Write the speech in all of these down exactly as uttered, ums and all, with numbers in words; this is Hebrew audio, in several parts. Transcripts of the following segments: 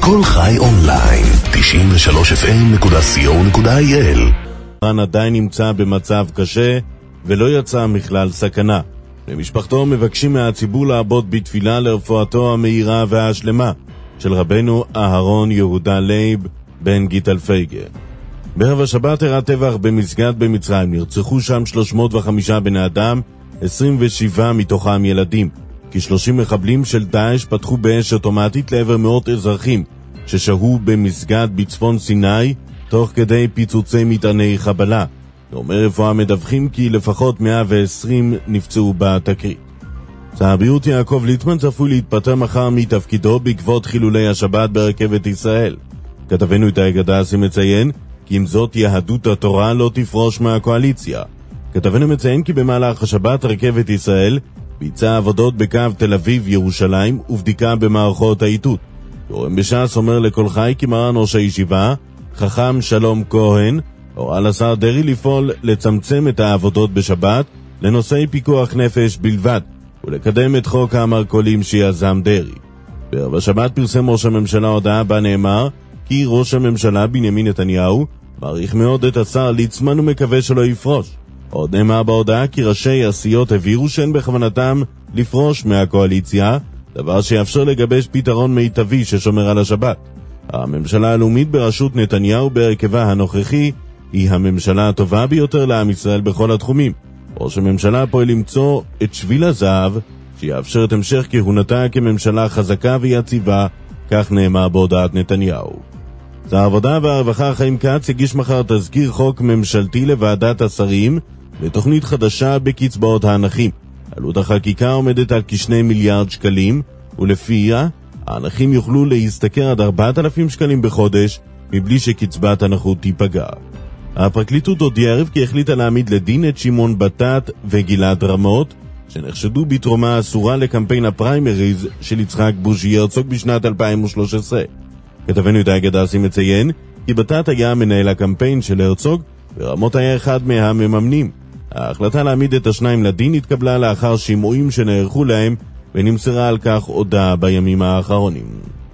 כל חי אונליין, תשעים ושלוש אף אם נקודה סי או נקודה איי אל. רן עדיין נמצא במצב קשה ולא יצא מכלל סכנה. במשפחתו מבקשים מהציבור לעבוד בתפילה לרפואתו המהירה והשלמה של רבנו אהרון יהודה לייב בן גיטל פייגר. בערב השבת אירע טבח במסגד במצרים, נרצחו שם שלוש מאות וחמישה בני אדם, עשרים ושבעה מתוכם ילדים. כ-שלושים מחבלים של דאעש פתחו באש אוטומטית לעבר מאות אזרחים ששהו במסגד בצפון סיני תוך כדי פיצוצי מטעני חבלה. גורמי רפואה מדווחים כי לפחות מאה ועשרים נפצעו בתקרית. שר הבריאות יעקב ליצמן צפוי להתפטר מחר מתפקידו בעקבות חילולי השבת ברכבת ישראל. כתבנו איתי גדסי מציין כי עם זאת יהדות התורה לא תפרוש מהקואליציה. כתבנו מציין כי במהלך השבת רכבת ישראל ביצעה עבודות בקו תל אביב ירושלים ובדיקה במערכות האיתות. גורם בש"ס אומר לכל חי כי מרן ראש הישיבה חכם שלום כהן הורה לשר דרי לפעול לצמצם את העבודות בשבת לנושאי פיקוח נפש בלבד ולקדם את חוק המרכולים שיזם דרי. בערב השבת פרסם ראש הממשלה הודעה בה נאמר כי ראש הממשלה בנימין נתניהו מעריך מאוד את השר ליצמן ומקווה שלא יפרוש. עוד נאמר בהודעה כי ראשי הסיעות הבהירו שאין בכוונתם לפרוש מהקואליציה, דבר שיאפשר לגבש פתרון מיטבי ששומר על השבת. הממשלה הלאומית בראשות נתניהו בהרכבה הנוכחי היא הממשלה הטובה ביותר לעם ישראל בכל התחומים. ראש הממשלה פועל למצוא את שביל הזהב שיאפשר את המשך כהונתה כממשלה חזקה ויציבה, כך נאמר בהודעת נתניהו. שר העבודה והרווחה חיים כץ הגיש מחר תזכיר חוק ממשלתי לוועדת השרים לתוכנית חדשה בקצבאות הנכים. עלות החקיקה עומדת על כשני מיליארד שקלים, ולפיה הנכים יוכלו להשתכר עד ארבעת אלפים שקלים בחודש מבלי שקצבת הנכות תיפגע. הפרקליטות הודיעה ערב כי החליטה להעמיד לדין את שמעון בטט וגלעד רמות שנחשדו בתרומה אסורה לקמפיין הפריימריז של יצחק בוז'י הרצוג בשנת אלפיים ושלוש עשרה. כתבנו איתי גדסי מציין כי בטט היה מנהל הקמפיין של הרצוג ורמות היה אחד מהמממנים. ההחלטה להעמיד את השניים לדין התקבלה לאחר שימועים שנערכו להם ונמסרה על כך הודעה בימים האחרונים.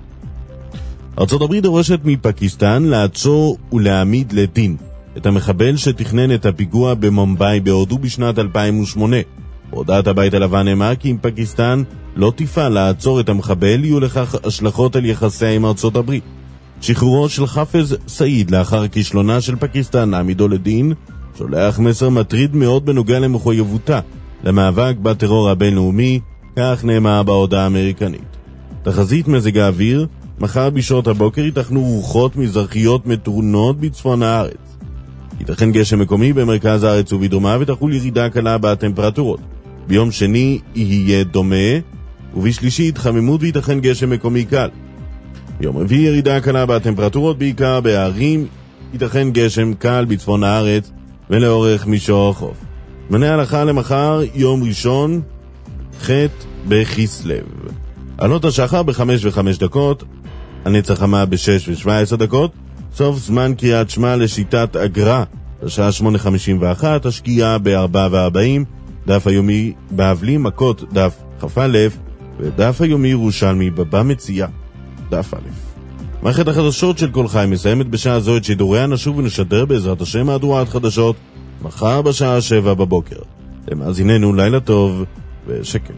ארצות הברית דורשת מפקיסטן לעצור ולהעמיד לדין את המחבל שתכנן את הפיגוע במומביי בהודו בשנת אלפיים ושמונה. בהודעת הבית הלבן נאמר כי אם פקיסטן לא תפעל לעצור את המחבל יהיו לכך השלכות על יחסיה עם ארצות הברית. שחרורו של חפז סעיד לאחר כישלונה של פקיסטן להעמידו לדין שולח מסר מטריד מאוד בנוגע למחויבותה למאבק בטרור הבינלאומי, כך נאמר בהודעה האמריקנית. תחזית מזג האוויר, מחר בשעות הבוקר ייתכנו רוחות מזרחיות מתונות בצפון הארץ. ייתכן גשם מקומי במרכז הארץ ובדרומה ותחול ירידה קלה בטמפרטורות. ביום שני יהיה דומה, ובשלישי התחממות וייתכן גשם מקומי קל. ביום רביעי ירידה קלה בטמפרטורות בעיקר בערים, ייתכן גשם קל בצפון הארץ ולאורך מישור החוף. זמני ההלכה למחר יום ראשון ח' בכסלו. עלות השחר בחמש וחמש דקות, הנץ החמה בשש ושבע עשרה דקות, סוף זמן קריאת שמע לשיטת אגרה בשעה שמונה חמישים ואחת, השקיעה בארבע וארבעים, דף היומי בהבלי מכות דף כ"א ודף היומי ירושלמי בבא מציאה דף א'. מערכת החדשות של כל חי מסיימת בשעה זו את שידוריה. נשוב ונשדר בעזרת השם מהדורת חדשות מחר בשעה שבע בבוקר. למאזיננו לילה טוב ושקט.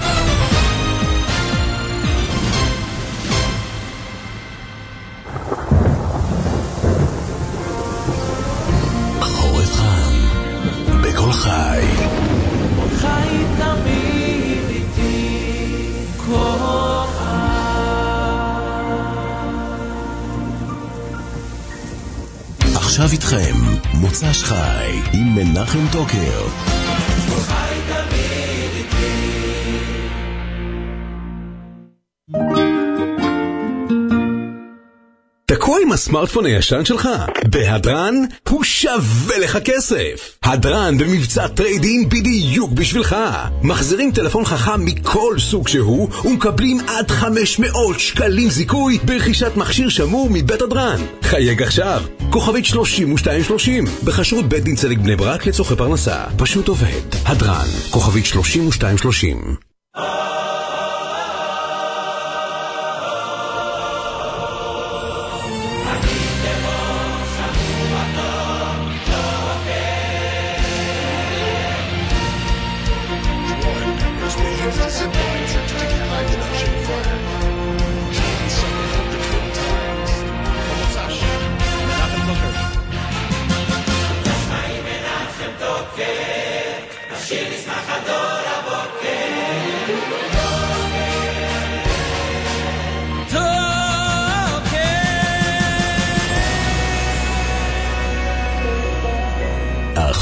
חורף חם בכל חי. חי תמיד איתי כל עכשיו איתכם מוצ"ש חי עם מנחם טוקר. חי תמיד איתי. תקוע עם הסמארטפון הישן שלך? בהדרן הוא שווה לך כסף. הדרן במבצע טריידין בדיוק בשבילך. מחזירים טלפון חכם מכל סוג שהוא ומקבלים עד חמש מאות שקלים זיכוי ברכישת מכשיר שמור מבית הדרן. חייג עכשיו. כוכבית שלושים ושתיים שלושים בחשרות בית דין צדק בני ברק לצורכי פרנסה. פשוט עובד. הדרן. כוכבית שלושים ושתיים שלושים.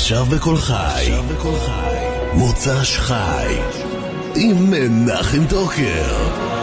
עכשיו בכל חי, מוצ"ש חי, עם מנחם דוקר.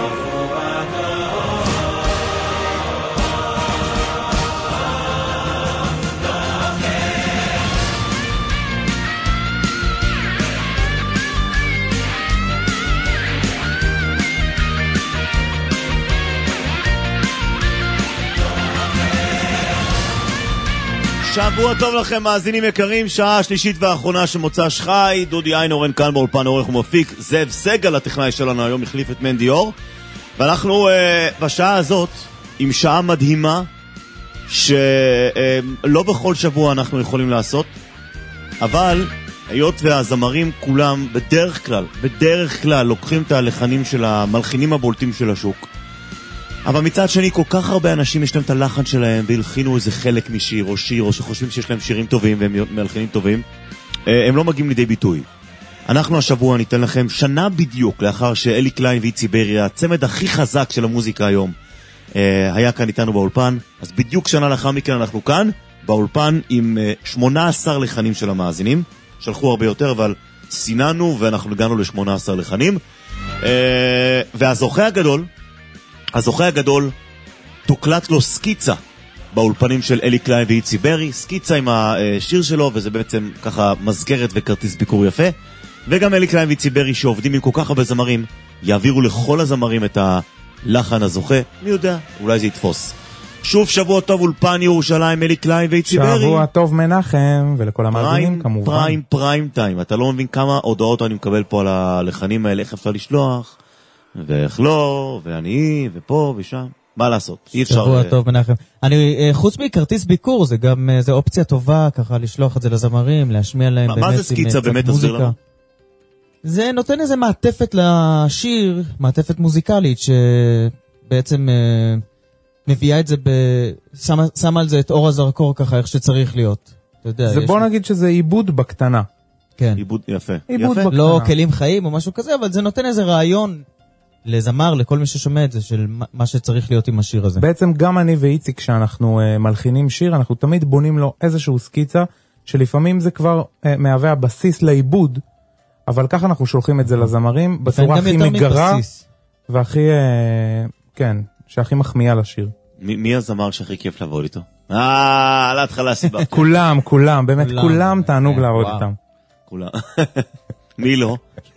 שבוע טוב לכם מאזינים יקרים, שעה שלישית ואחרונה של מוצ"ש חי. דודי איינורן כאן באולפן, עורך ומפיק. זאב סגל הטכנאי שלנו היום החליף את מנדי אור, ואנחנו אה, בשעה הזאת עם שעה מדהימה שלא אה, בכל שבוע אנחנו יכולים לעשות, אבל היות והזמרים כולם בדרך כלל בדרך כלל לוקחים את הלחנים של המלחינים הבולטים של השוק, אבל מצד שני כל כך הרבה אנשים יש להם את הלחן שלהם והלחינו איזה חלק משיר או שיר, או שחושבים שיש להם שירים טובים והם מלחינים טובים, הם לא מגיעים לידי ביטוי. אנחנו השבוע ניתן לכם שנה בדיוק לאחר שאלי קליין ואיצי ברי, הצמד הכי חזק של המוזיקה היום, היה כאן איתנו באולפן. אז בדיוק שנה לאחר מכן אנחנו כאן באולפן עם שמונה עשר לחנים של המאזינים. שלחו הרבה יותר אבל סיננו ואנחנו הגענו ל-שמונה עשר לחנים. והזוכה הגדול הזוכה הגדול תוקלט לו סקיצה באולפנים של אלי קליין ואיצי ברי, סקיצה עם השיר שלו, וזה בעצם ככה מזכרת וכרטיס ביקור יפה. וגם אלי קליין ואיצי ברי שעובדים עם כל כך הרבה זמרים יעבירו לכל הזמרים את הלחן הזוכה, מי יודע, אולי זה יתפוס. שוב שבוע טוב אולפן ירושלים, אלי קליין ואיצי ברי. שבוע טוב מנחם, ולכל המאזינים כמובן. פריים פריים טיים, אתה לא מבין כמה הודעות אני מקבל פה על הלחנים האלה, איך אפשר לשלוח ואיך לא, ואני, ופה ושם, מה לעשות? אי אפשר... שבוע טוב מנחם. אני, חוץ מכרטיס ביקור, זה גם, זה אופציה טובה, ככה, לשלוח את זה לזמרים, להשמיע להם באמת... מה זה סקיצה באמת, תסביר לנו? זה נותן איזה מעטפת לשיר, מעטפת מוזיקלית, שבעצם מביאה את זה, שמה על זה את אור הזרקור ככה, איך שצריך להיות. אתה יודע, זה בוא נגיד שזה עיבוד בקטנה. כן. עיבוד יפה. עיבוד בקטנה. לא כלים חיים או משהו כזה, אבל זה נותן איזה רעיון לזמר, לכל מי ששומע את זה, של מה שצריך להיות עם השיר הזה. בעצם גם אני ואיציק, כשאנחנו uh, מלחינים שיר, אנחנו תמיד בונים לו איזשהו סקיצה, שלפעמים זה כבר uh, מהווה הבסיס לעיבוד, אבל ככה אנחנו שולחים את זה לזמרים, בצורה הכי מגרה, והכי, uh, כן, שהכי מחמיאה לשיר. מי, מי הזמר שהכי כיף לעבוד איתו? אה, על ההתחלה סיבה. כולם, כולם, באמת כולם תענוג לעבוד איתם. כולם. מי לא?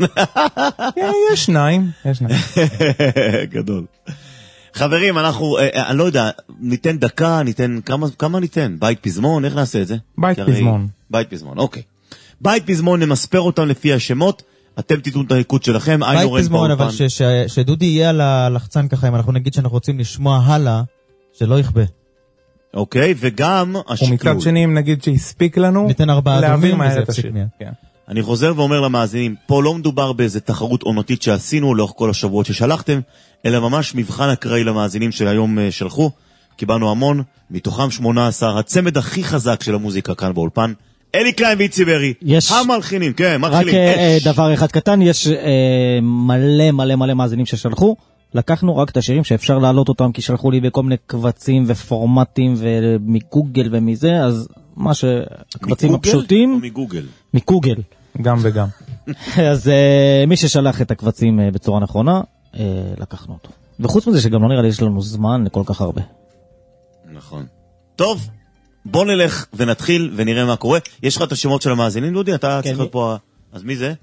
יש שניים, יש שניים. גדול. חברים, אנחנו, אני לא יודע, ניתן דקה, ניתן, כמה, כמה ניתן? בית פזמון, איך נעשה את זה? בית פזמון. בית פזמון, אוקיי. בית פזמון, נמספר אותם לפי השמות, אתם תיתנו את הניקוד שלכם. בית פזמון, אבל שדודי יהיה על הלחצן ככה, אם אנחנו נגיד שאנחנו רוצים לשמוע הלאה, שלא יכבה. אוקיי, וגם השקלול. ומצד שני, אם נגיד שהספיק לנו, ניתן ארבעה להעביר מהר את השיר. כן. אני חוזר ואומר למאזינים, פה לא מדובר באיזה תחרות עונתית שעשינו לאורך כל השבועות ששלחתם, אלא ממש מבחן אקראי למאזינים של היום שלחו. קיבלנו המון, מתוכם שמונה עשר, הצמד הכי חזק של המוזיקה כאן באולפן, אלי קליין ואיצי ברי, יש... המלחינים, כן, מלחינים. רק אה, דבר אחד קטן, יש אה, מלא מלא מלא מאזינים ששלחו, לקחנו רק את השירים שאפשר להעלות אותם, כי שלחו לי בכל מיני קבצים ופורמטים ומגוגל ומזה, אז מה שהקבצים הפשוטים... או מגוגל? מגוגל. גם וגם. אז מי ששלח את הקבצים בצורה נכונה, לקחנו אותו. וחוץ מזה שגם לא נראה לי יש לנו זמן לכל כך הרבה. נכון. טוב, בוא נלך ונתחיל ונראה מה קורה. יש לך את השמות של המאזינים, דודי? אתה צריך להיות פה... אז מי זה?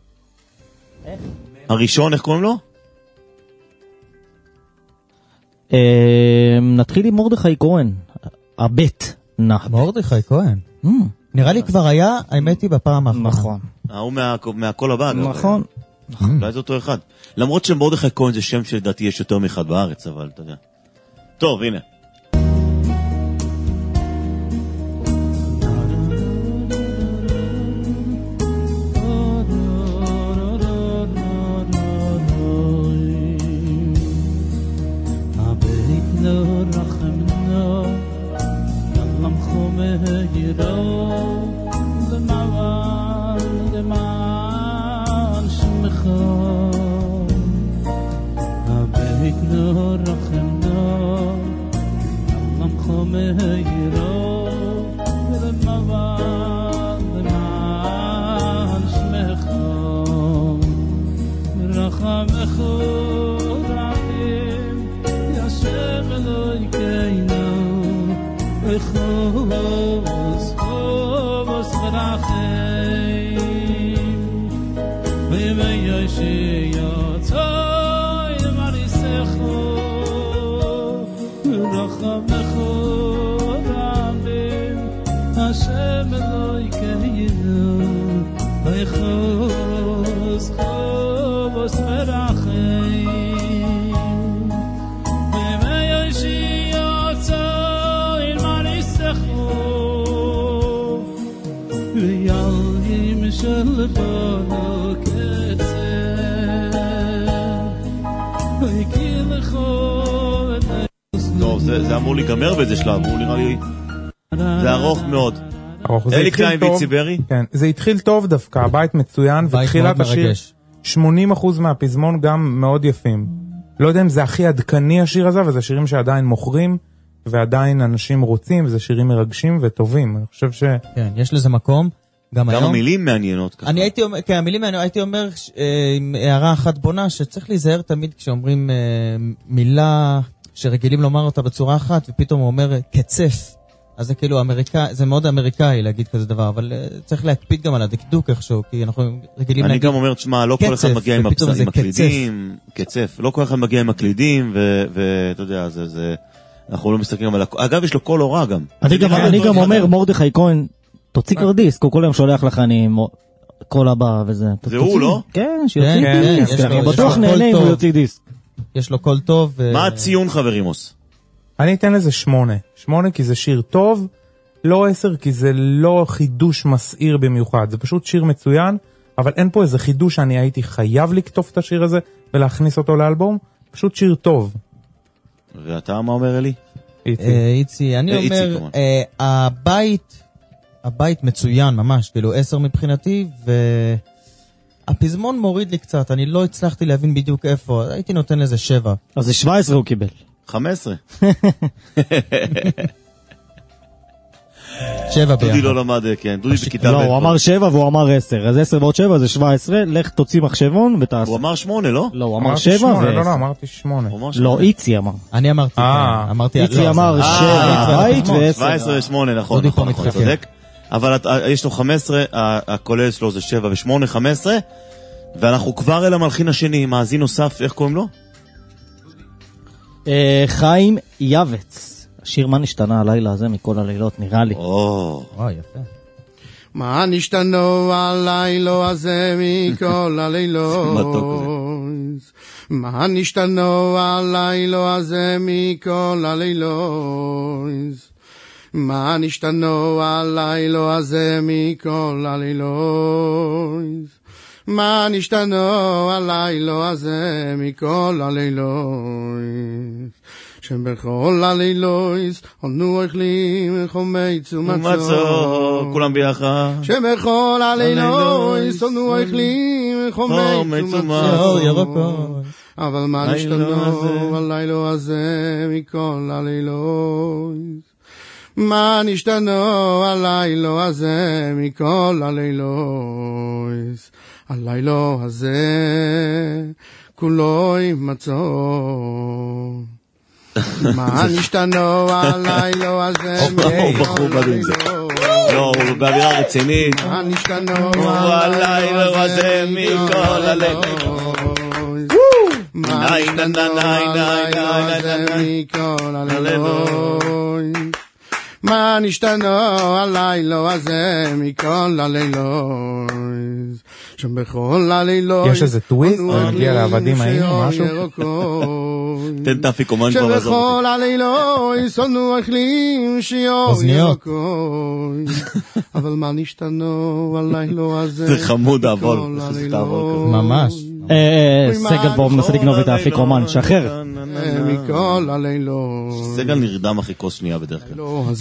הראשון, איך קוראים לו? נתחיל עם מרדכי כהן. הבית נחת. מרדכי כהן? נראה לי כבר היה, האמת היא בפעם האחרונה. נכון. הוא מהקול הבא. נכון. אולי זה אותו אחד. למרות שמרדכי כהן זה שם שלדעתי יש יותר מאחד בארץ, אבל אתה יודע. טוב, הנה. ויחוס חובוס מרחם וימי ישי יוצאי מריסכו ורחמכו רבים השם אלוהי כהינו ויחוס חובוס מרחם וימי ישי יוצאי מריסכו ויאליים של בנו טוב, זה אמור להיגמר באיזה שלב, הוא נראה לי, זה ארוך מאוד. אלי קליין ואיצי ברי? כן, זה התחיל טוב דווקא, הבית מצוין, ותחילת השיר, שמונים אחוז מהפזמון גם מאוד יפים. לא יודע אם זה הכי עדכני השיר הזה, וזה שירים שעדיין מוכרים, ועדיין אנשים רוצים, וזה שירים מרגשים וטובים. אני חושב ש... כן, יש לזה מקום. גם היום. גם המילים מעניינות ככה. אני הייתי אומר, כן, המילים מעניינות, הייתי אומר, עם הערה אחת בונה, שצריך להיזהר תמיד כשאומרים מילה שרגילים לומר אותה בצורה אחת, ופתאום הוא אומר קצף. אז זה כאילו אמריקאי, זה מאוד אמריקאי להגיד כזה דבר, אבל צריך להקפיד גם על הדקדוק איכשהו, כי אנחנו רגילים להגיד... אני גם אומר, תשמע, לא כל אחד מגיע עם הקלידים, קצף, לא כל אחד מגיע עם הקלידים, ואתה יודע, זה, אנחנו לא מסתכלים על... אגב, יש לו קול הורא גם. אני גם אומר, מרדכי כהן, תוציא קרדיסק, הוא כל היום שולח לך אני כל הבא וזה. זה הוא, לא? כן, שיוציא דיסק, אני בטוח נהנה אם הוא יוציא דיסק. יש לו קול טוב. מה הציון חברימוס? אני אתן לזה שמונה. שמונה כי זה שיר טוב, לא עשר כי זה לא חידוש מסעיר במיוחד, זה פשוט שיר מצוין, אבל אין פה איזה חידוש שאני הייתי חייב לכתוב את השיר הזה ולהכניס אותו לאלבום, פשוט שיר טוב. ואתה מה אומר אלי? איצי, אני אומר, הבית... הבית מצוין ממש, כאילו עשר מבחינתי, והפזמון מוריד לי קצת, אני לא הצלחתי להבין בדיוק איפה, הייתי נותן לזה שבע. אז זה שבע עשרה הוא קיבל. חמש עשרה. שבע ביחד. דודי לא למד, כן, דודי בכיתה ב'. לא, הוא אמר שבע והוא אמר עשר, אז עשר ועוד שבע זה שבע עשרה, לך תוציא מחשבון ותעשה. הוא אמר שמונה, לא? לא, הוא אמר שבע ועשר. לא, לא, אמרתי שמונה. לא, איצי אמר. אני אמרתי, אמרתי, איצי אמר שבע, בית ועשר. שבע עשרה ושמונה, נכון, נכון, נכון, צודק. אבל יש לו חמש עשרה, הכולל שלו זה שבע ושמונה, חמש עשרה, ואנחנו כבר אל המלחין השני, מאזין נוסף, איך קוראים לו? חיים יבץ. השיר מה נשתנה הלילה הזה מכל הלילות, נראה לי. או, יפה. מה נשתנו הלילה הזה מכל הלילות? מה נשתנו הלילה הזה מכל הלילות? מה נשתנו הלילה הזה מכל הלילות? מה נשתנו הלילה הזה מכל הלילות? שבכל הלילות ענו אוכלים חומץ ומצות. כולם ביחד. שבכל הלילות ענו אוכלים חומץ ומצות. אבל מה נשתנו הלילה הזה מכל הלילות? מה נשתנו הלילה הזה מכל הלילות? הלילה הזה כולו מצות. מה נשתנו הלילה הזה מכל הלילות? לא, הוא באווירה רצינית. מה נשתנו הלילה הזה מכל הלילות? מה נשתנו הלילה הזה מכל הלילות? מה נשתנו הלילה הזה מכל הלילות? שבכל הלילות יש איזה טוויסט, נגיע לעבדים היינו, משהו? תן תפיקומן כבר לעזור. שבכל הלילות שונאו אכלים שיור ירקות. אבל מה נשתנו הלילה הזה? זה חמוד אבל. ממש. סגל פה מנסה לגנוב את האפיקומן, שחרר. מכל הלילות. סגל נרדם אחרי כוס שנייה בדרך כלל.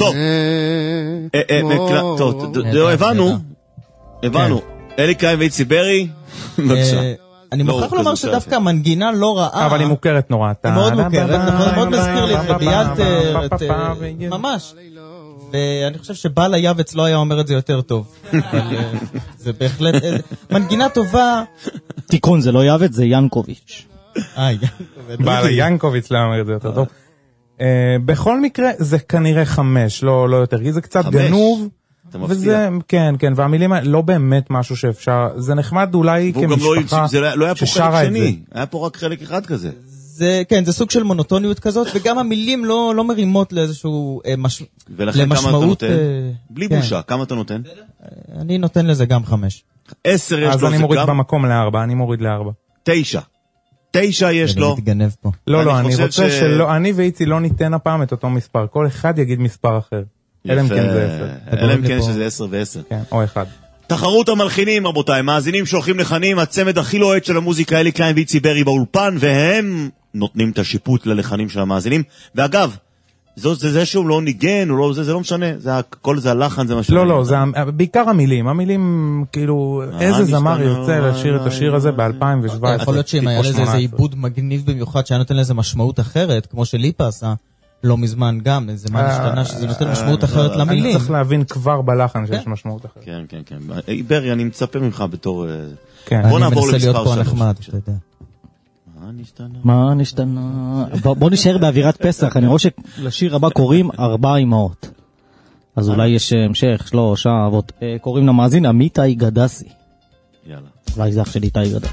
טוב, טוב, הבנו, הבנו. אלי קליין ואיצי ברי, בבקשה. אני מוכרח לומר שדווקא המנגינה לא רעה. אבל היא מוכרת נורא. היא מאוד מוכרת, נכון, מאוד מזכיר לי את ביאלטר, ממש. ואני חושב שבעל היבץ לא היה אומר את זה יותר טוב. זה בהחלט, מנגינה טובה. תיקון, זה לא יבץ, זה ינקוביץ'. אה, בעל ינקוביץ' לא אומר את זה יותר טוב. בכל מקרה זה כנראה חמש, לא יותר, כי זה קצת גנוב. אתה מפתיע. כן, כן, והמילים לא באמת משהו שאפשר, זה נחמד אולי כמשפחה ששרה את זה. היה פה רק חלק אחד כזה. זה, כן, זה סוג של מונוטוניות כזאת, וגם המילים לא, לא מרימות לאיזשהו, אה, מש... ולכן כמה אתה נותן? אה... בלי כן. בושה, כמה אתה נותן? אני נותן לזה גם חמש. עשר יש לו, זה גם? אז אני מוריד במקום לארבע, אני מוריד לארבע. תשע. תשע יש לו. מתגנב פה. לא, לא, אני רוצה ש... שלא, אני ואיצי לא ניתן הפעם את אותו מספר, כל אחד יגיד מספר אחר. אלא אם כן זה עשר. אלא אם כן שזה עשר ועשר. כן, או אחד. תחרות המלחינים, רבותיי, מאזינים שולחים לחנים, הצמד הכי לוהט של המוזיקה, אלי קליין ואיצי ברי באולפן, והם נותנים את השיפוט ללחנים של המאזינים. ואגב, זה, זה, זה שהוא לא ניגן, לא, זה, זה לא משנה, זה, כל זה הלחן, זה מה לא, לא, זה בעיקר המילים, המילים, כאילו, איזה זמר ירצה לשיר את השיר הזה ב-אלפיים שבע עשרה. יכול להיות שאם היה לזה איזה עיבוד מגניב במיוחד, שהיה נותן לזה משמעות אחרת, כמו שליפה עשה. לא מזמן גם, זה מה נשתנה שזה נותן משמעות אחרת למילים. אני צריך להבין כבר בלחן שיש משמעות אחרת. כן, כן, כן. ברי, אני מצפה ממך בתור... בוא נעבור למספר שלוש. מה נשתנה? מה נשתנה? בוא נשאר באווירת פסח, אני רואה שלשיר הבא קוראים ארבע אמהות. אז אולי יש המשך, שלוש אהבות. קוראים למאזין עמיתי גדסי. יאללה. אולי זה אח של איתי גדסי.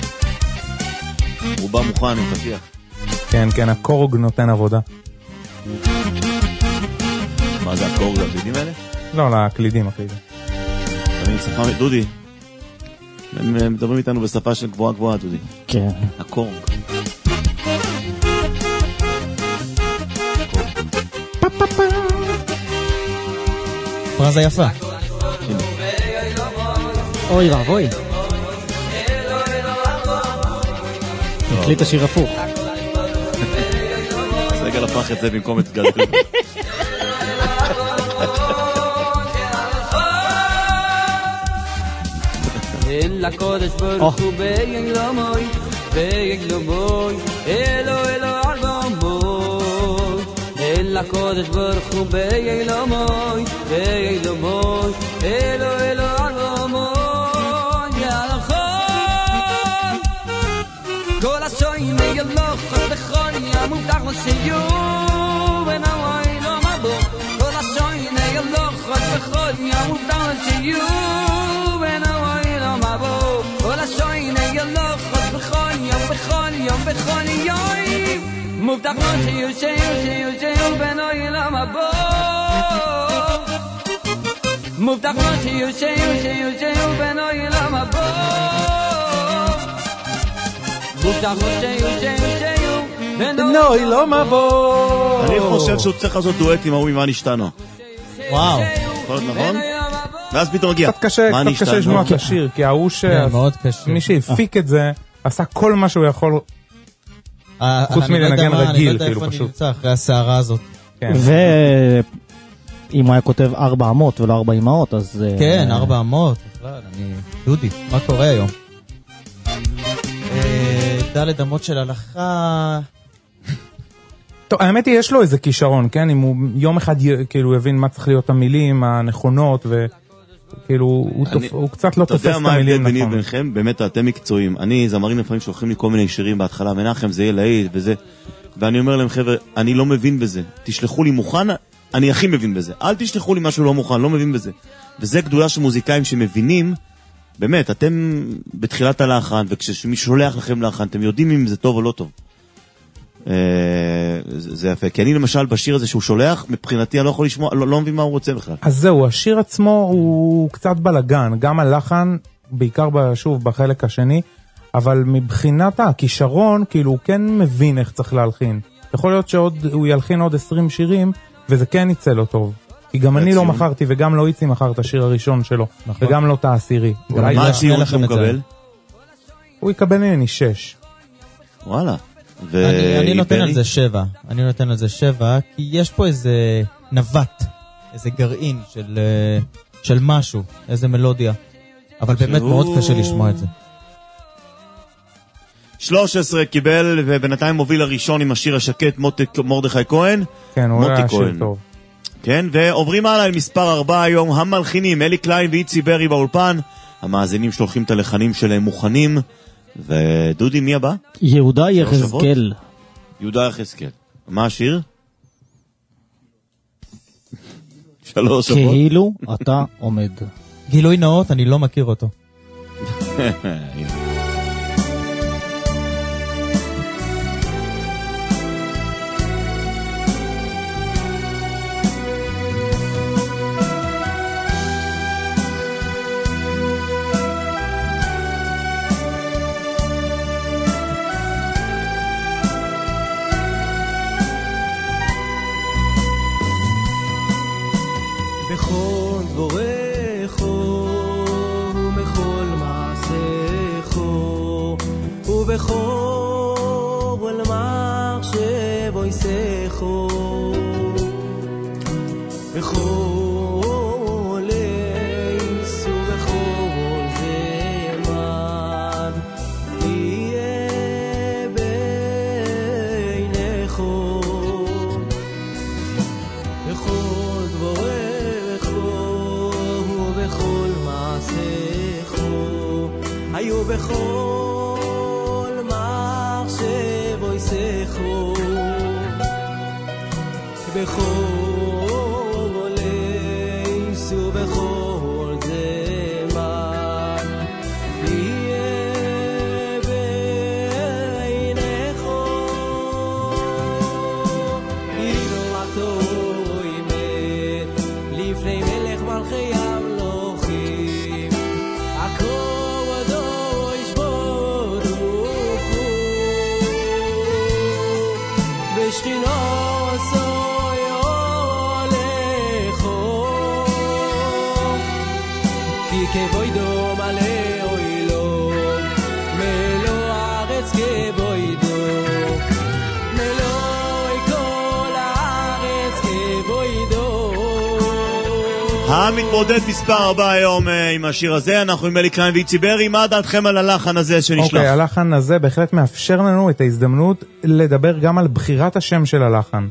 הוא בא מוכן, אני תפיח. כן, כן, הקורג נותן עבודה. מה זה הקורג, הקלידים האלה? לא, לא, הקלידים, הקלידים. אני שפה, דודי, הם מדברים איתנו בשפה של גבוהה גבוהה, דודי. כן. הקורג. פרזה יפה. אוי רבוי. הקליט השיר הפוך. סגל הפך את זה במקום את גלגל. אל הקודש ברוך הוא ביגלומוי, ביגלומוי, אלו אלו ארבעמוי. אל הקודש ברוך הוא ביגלומוי, ביגלומוי, אלו אלו ארבעמוי. יאללה כל השוין יגלוך בכל ים ובטח לסיום ונאווי לא מבוא. כל השוין יגלוך בכל ים ובטח לסיום ונאווי לא מבוא. כל השוין יגלוך בכל ים בכל ים בכל ים מובטח לסיום סיום סיום סיום ונאווי לא מבוא. מובטח לסיום סיום סיום סיום ונאווי לא מבוא. נוי לא מבוא. אני חושב שהוא צריך לעשות דואט עם ההוא ממה נשתנו. וואו. יכול להיות נכון? ואז פתאום מגיע. קצת קשה, קצת קשה לשמוע את השיר, כי ההוא שמי שהפיק את זה עשה כל מה שהוא יכול חוץ מלנגן רגיל, כאילו פשוט. אני לא יודע איפה אני נמצא אחרי הסערה הזאת. ואם הוא היה כותב ארבע אמות ולא ארבע אמהות, אז... כן, ארבע אמות. דודי, מה קורה היום? דלת אמות של הלכה. טוב, האמת היא, יש לו איזה כישרון, כן? אם הוא יום אחד כאילו יבין מה צריך להיות המילים הנכונות, וכאילו הוא קצת לא תופס את המילים נכון. אתה יודע מה ההבדל ביני וביניכם? באמת, אתם מקצועיים. אני, זמרים לפעמים שולחים לי כל מיני שירים בהתחלה, מנחם, זה יהיה להיט וזה. ואני אומר להם, חבר'ה, אני לא מבין בזה. תשלחו לי מוכן, אני הכי מבין בזה. אל תשלחו לי משהו לא מוכן, לא מבין בזה. וזה גדולה של מוזיקאים שמבינים, באמת, אתם בתחילת הלחן, וכשמישהו שולח לכם לחן, אתם יודעים אם זה טוב או לא טוב. זה יפה, כי אני למשל בשיר הזה שהוא שולח, מבחינתי אני לא יכול לשמוע, לא מבין מה הוא רוצה בכלל. אז זהו, השיר עצמו הוא קצת בלגן, גם הלחן, בעיקר שוב בחלק השני, אבל מבחינת הכישרון, כאילו הוא כן מבין איך צריך להלחין. יכול להיות שהוא ילחין עוד עשרים שירים, וזה כן יצא לו טוב. כי גם אני לא מכרתי, וגם לא איצי מכר את השיר הראשון שלו, וגם לא את העשירי. מה הציון שהוא מקבל? הוא יקבל ממני שש. וואלה. אני נותן על זה שבע. אני נותן על זה שבע, כי יש פה איזה נווט, איזה גרעין של משהו, איזה מלודיה. אבל באמת מאוד קשה לשמוע את זה. שלוש עשרה קיבל, ובינתיים מוביל הראשון עם השיר השקט, מרדכי כהן. כן, הוא היה שיר טוב. כן, ועוברים הלאה למספר ארבע היום, המלחינים, אלי קליין ואיצי ברי באולפן. המאזינים שולחים את הלחנים שלהם מוכנים. ודודי, מי הבא? יהודה יחזקאל. יהודה יחזקאל. מה השיר? שלוש שבועות. כאילו אתה עומד. גילוי נאות, אני לא מכיר אותו. המתמודד מספר ארבע היום עם השיר הזה, אנחנו עם אלי קליין ואיצי ברי. מה דעתכם על הלחן הזה שנשלח? אוקיי, הלחן הזה בהחלט מאפשר לנו את ההזדמנות לדבר גם על בחירת השם של הלחן.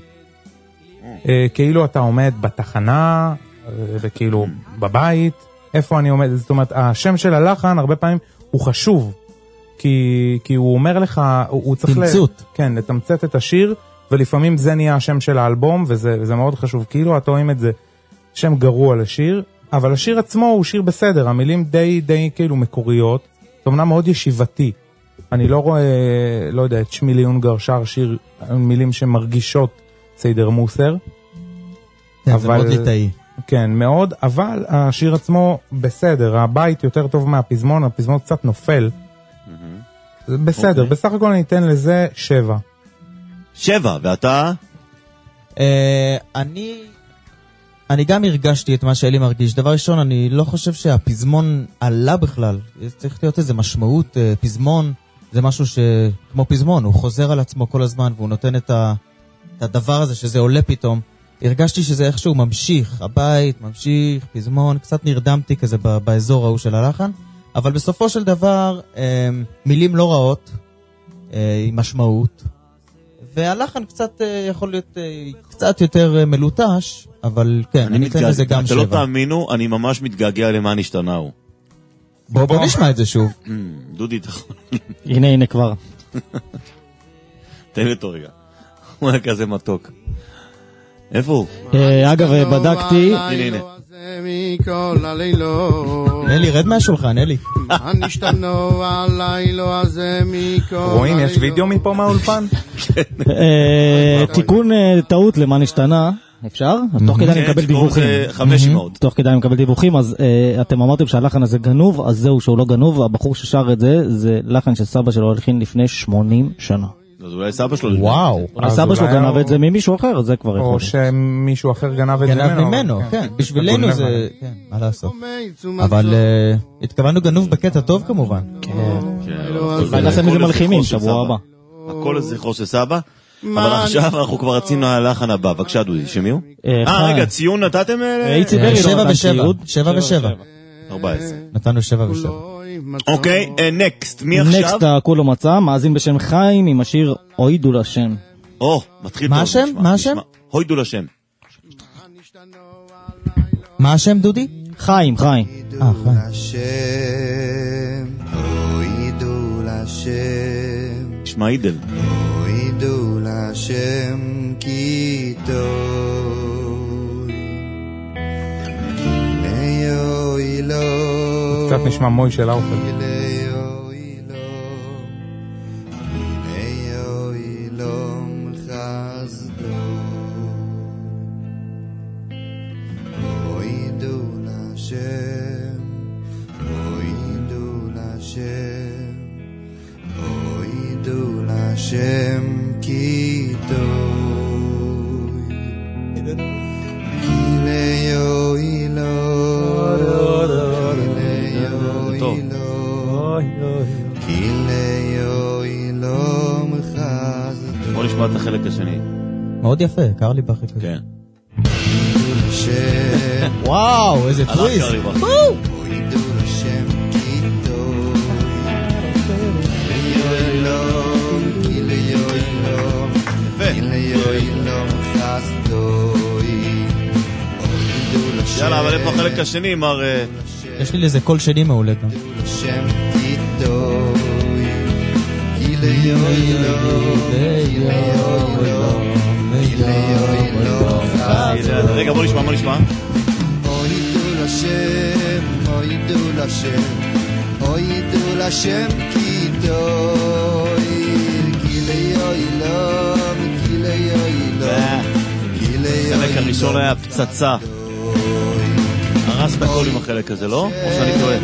כאילו אתה עומד בתחנה, וכאילו בבית, איפה אני עומד, זאת אומרת, השם של הלחן הרבה פעמים הוא חשוב, כי, כי הוא אומר לך, הוא, הוא צריך תמצות. ל, כן, לתמצת את השיר, ולפעמים זה נהיה השם של האלבום, וזה, וזה מאוד חשוב, כאילו אתה רואים את זה, שם גרוע לשיר, אבל השיר עצמו הוא שיר בסדר, המילים די, די כאילו מקוריות, זאת אומרת מאוד ישיבתי, אני לא רואה, לא יודע, את שמילי אונגר שר שיר, מילים שמרגישות סיידר מוסר, כן, אבל, זה מאוד ליטאי. כן, מאוד, אבל השיר עצמו בסדר, הבית יותר טוב מהפזמון, הפזמון קצת נופל, mm-hmm. בסדר, okay. בסך הכל אני אתן לזה שבע. שבע, ואתה? Uh, אני... אני גם הרגשתי את מה שאלי מרגיש. דבר ראשון, אני לא חושב שהפזמון עלה בכלל. צריך להיות איזה משמעות. פזמון זה משהו שכמו פזמון, הוא חוזר על עצמו כל הזמן, והוא נותן את, ה... את הדבר הזה שזה עולה פתאום. הרגשתי שזה איכשהו ממשיך, הבית ממשיך, פזמון, קצת נרדמתי כזה באזור ההוא של הלחן, אבל בסופו של דבר, מילים לא רעות, עם משמעות, והלחן קצת יכול להיות קצת יותר מלוטש, אבל כן, אני אתן לזה גם שבע. אתה לא תאמינו, אני ממש מתגעגע למה נשתנאו. בוא בוא נשמע את זה שוב. דודי, תכון. הנה, הנה כבר. תן לי אותו רגע. הוא היה כזה מתוק. איפה הוא? אגב, בדקתי. הנה, הנה. אלי, רד מהשולחן, אלי. רואים, יש וידאו מפה מהאולפן? תיקון טעות למה נשתנה, אפשר? תוך כדי אני מקבל דיווחים. חמש מאות. תוך כדי אני מקבל דיווחים, אז אתם אמרתם שהלחן הזה גנוב, אז זהו שהוא לא גנוב, הבחור ששר את זה, זה לחן שסבא שלו הלחין לפני שמונים שנה. אז אולי סבא שלו... וואו. אולי סבא שלו גנב את זה ממישהו אחר, זה כבר יכול. או שמישהו אחר גנב את זה גנב ממנו, כן. בשבילנו זה... כן, מה לעשות. אבל התכוונו גנוב בקטע טוב כמובן. כן. נעשה מזה מלחימים שבוע הבא. הכל לזכרו של סבא. אבל עכשיו אנחנו כבר רצינו על הלחן הבא. בבקשה דודי, שמי הוא? אה, רגע, ציון נתתם? שבע ושבע. שבע ושבע. ארבע עשרה. נתנו שבע ושבע. אוקיי, נקסט, מי עכשיו? נקסט הכולו מצא, מאזין בשם חיים עם השיר הוידו לשם. או, מתחיל טוב. מה השם? מה השם? הוידו לשם. מה השם דודי? חיים, חיים. אה, חיים. הוידו לשם. נשמע אידל. הוידו לשם כי טוב. קצת נשמע מוי של האופל. Hashem kitoi Kileyo ilo Kileyo ilo מחזדו. בוא נשמע את החלק השני. מאוד יפה, קרלי בחק. כן. וואו, איזה טוויסט. הלך קרלי בחק. הוידו לשם kitoi Kileyo יאללה, אבל איפה החלק השני, מר... יש לי לזה קול שני מעולה גם. רגע, בוא נשמע, בוא נשמע. הוידו לשם, הוידו לשם, הוידו לשם כיתוי החלק הראשון היה פצצה. הרס את הכל עם החלק הזה, לא? או שאני טועה?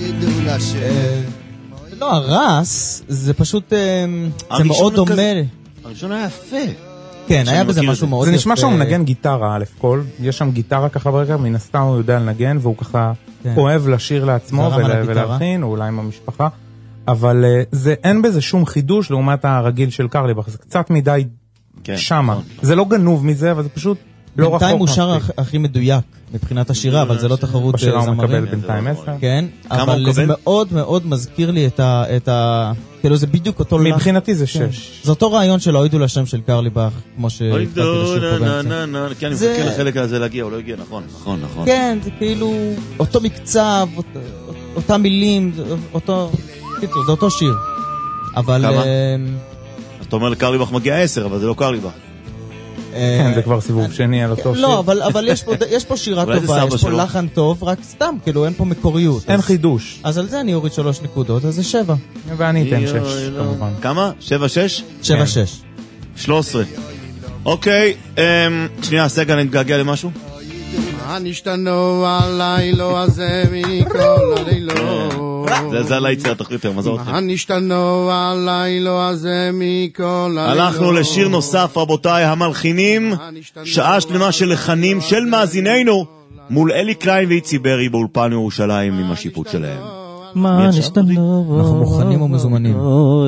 לא, הרס זה פשוט זה מאוד דומה. הראשון היה יפה. כן, היה בזה משהו מאוד יפה. זה נשמע שהוא מנגן גיטרה א' כל, יש שם גיטרה ככה ברגע, מן הסתם הוא יודע לנגן והוא ככה אוהב לשיר לעצמו ולהכין, או אולי עם המשפחה. אבל זה, אין בזה שום חידוש לעומת הרגיל של קרליבך, זה קצת מדי שמה. זה לא גנוב מזה, אבל זה פשוט לא רחוק. בינתיים הוא שר הכי מדויק מבחינת השירה, אבל זה לא תחרות זמרים. בשירה הוא מקבל בינתיים עשר. כן, אבל זה מאוד מאוד מזכיר לי את ה... כאילו זה בדיוק אותו... מבחינתי זה שש. זה אותו רעיון של הוידו לשם של קרליבך, כמו שהתחלתי לשיר פה באמצע. כן, אני מחכה לחלק הזה להגיע, הוא לא הגיע, נכון, נכון, נכון. כן, זה כאילו אותו מקצב, אותם מילים, אותו... קיצור, זה אותו שיר. אבל... כמה? אז אתה אומר לקרליבך מגיע עשר, אבל זה לא קרליבך. כן, זה כבר סיבוב שני על אותו שיר. לא, אבל יש פה שירה טובה, יש פה לחן טוב, רק סתם, כאילו אין פה מקוריות. אין חידוש. אז על זה אני אוריד שלוש נקודות, אז זה שבע. ואני אתן שש, כמובן. כמה? שבע, שש? שבע, שש. שלוש עשרה. אוקיי, שנייה, סגה, אני מתגעגע למשהו? מה נשתנו הלילה הזה מכל הלילות? זה על היציאה התחליט היום, עזור אתכם. מה נשתנו הלילה הזה מכל הלילות? הלכנו לשיר נוסף, רבותיי, המלחינים, שעה שלמה של לחנים של מאזיננו, מול אלי קליין ואיצי ברי באולפן ירושלים עם השיפוט שלהם. מה נשתנו? אנחנו מוכנים ומזומנים.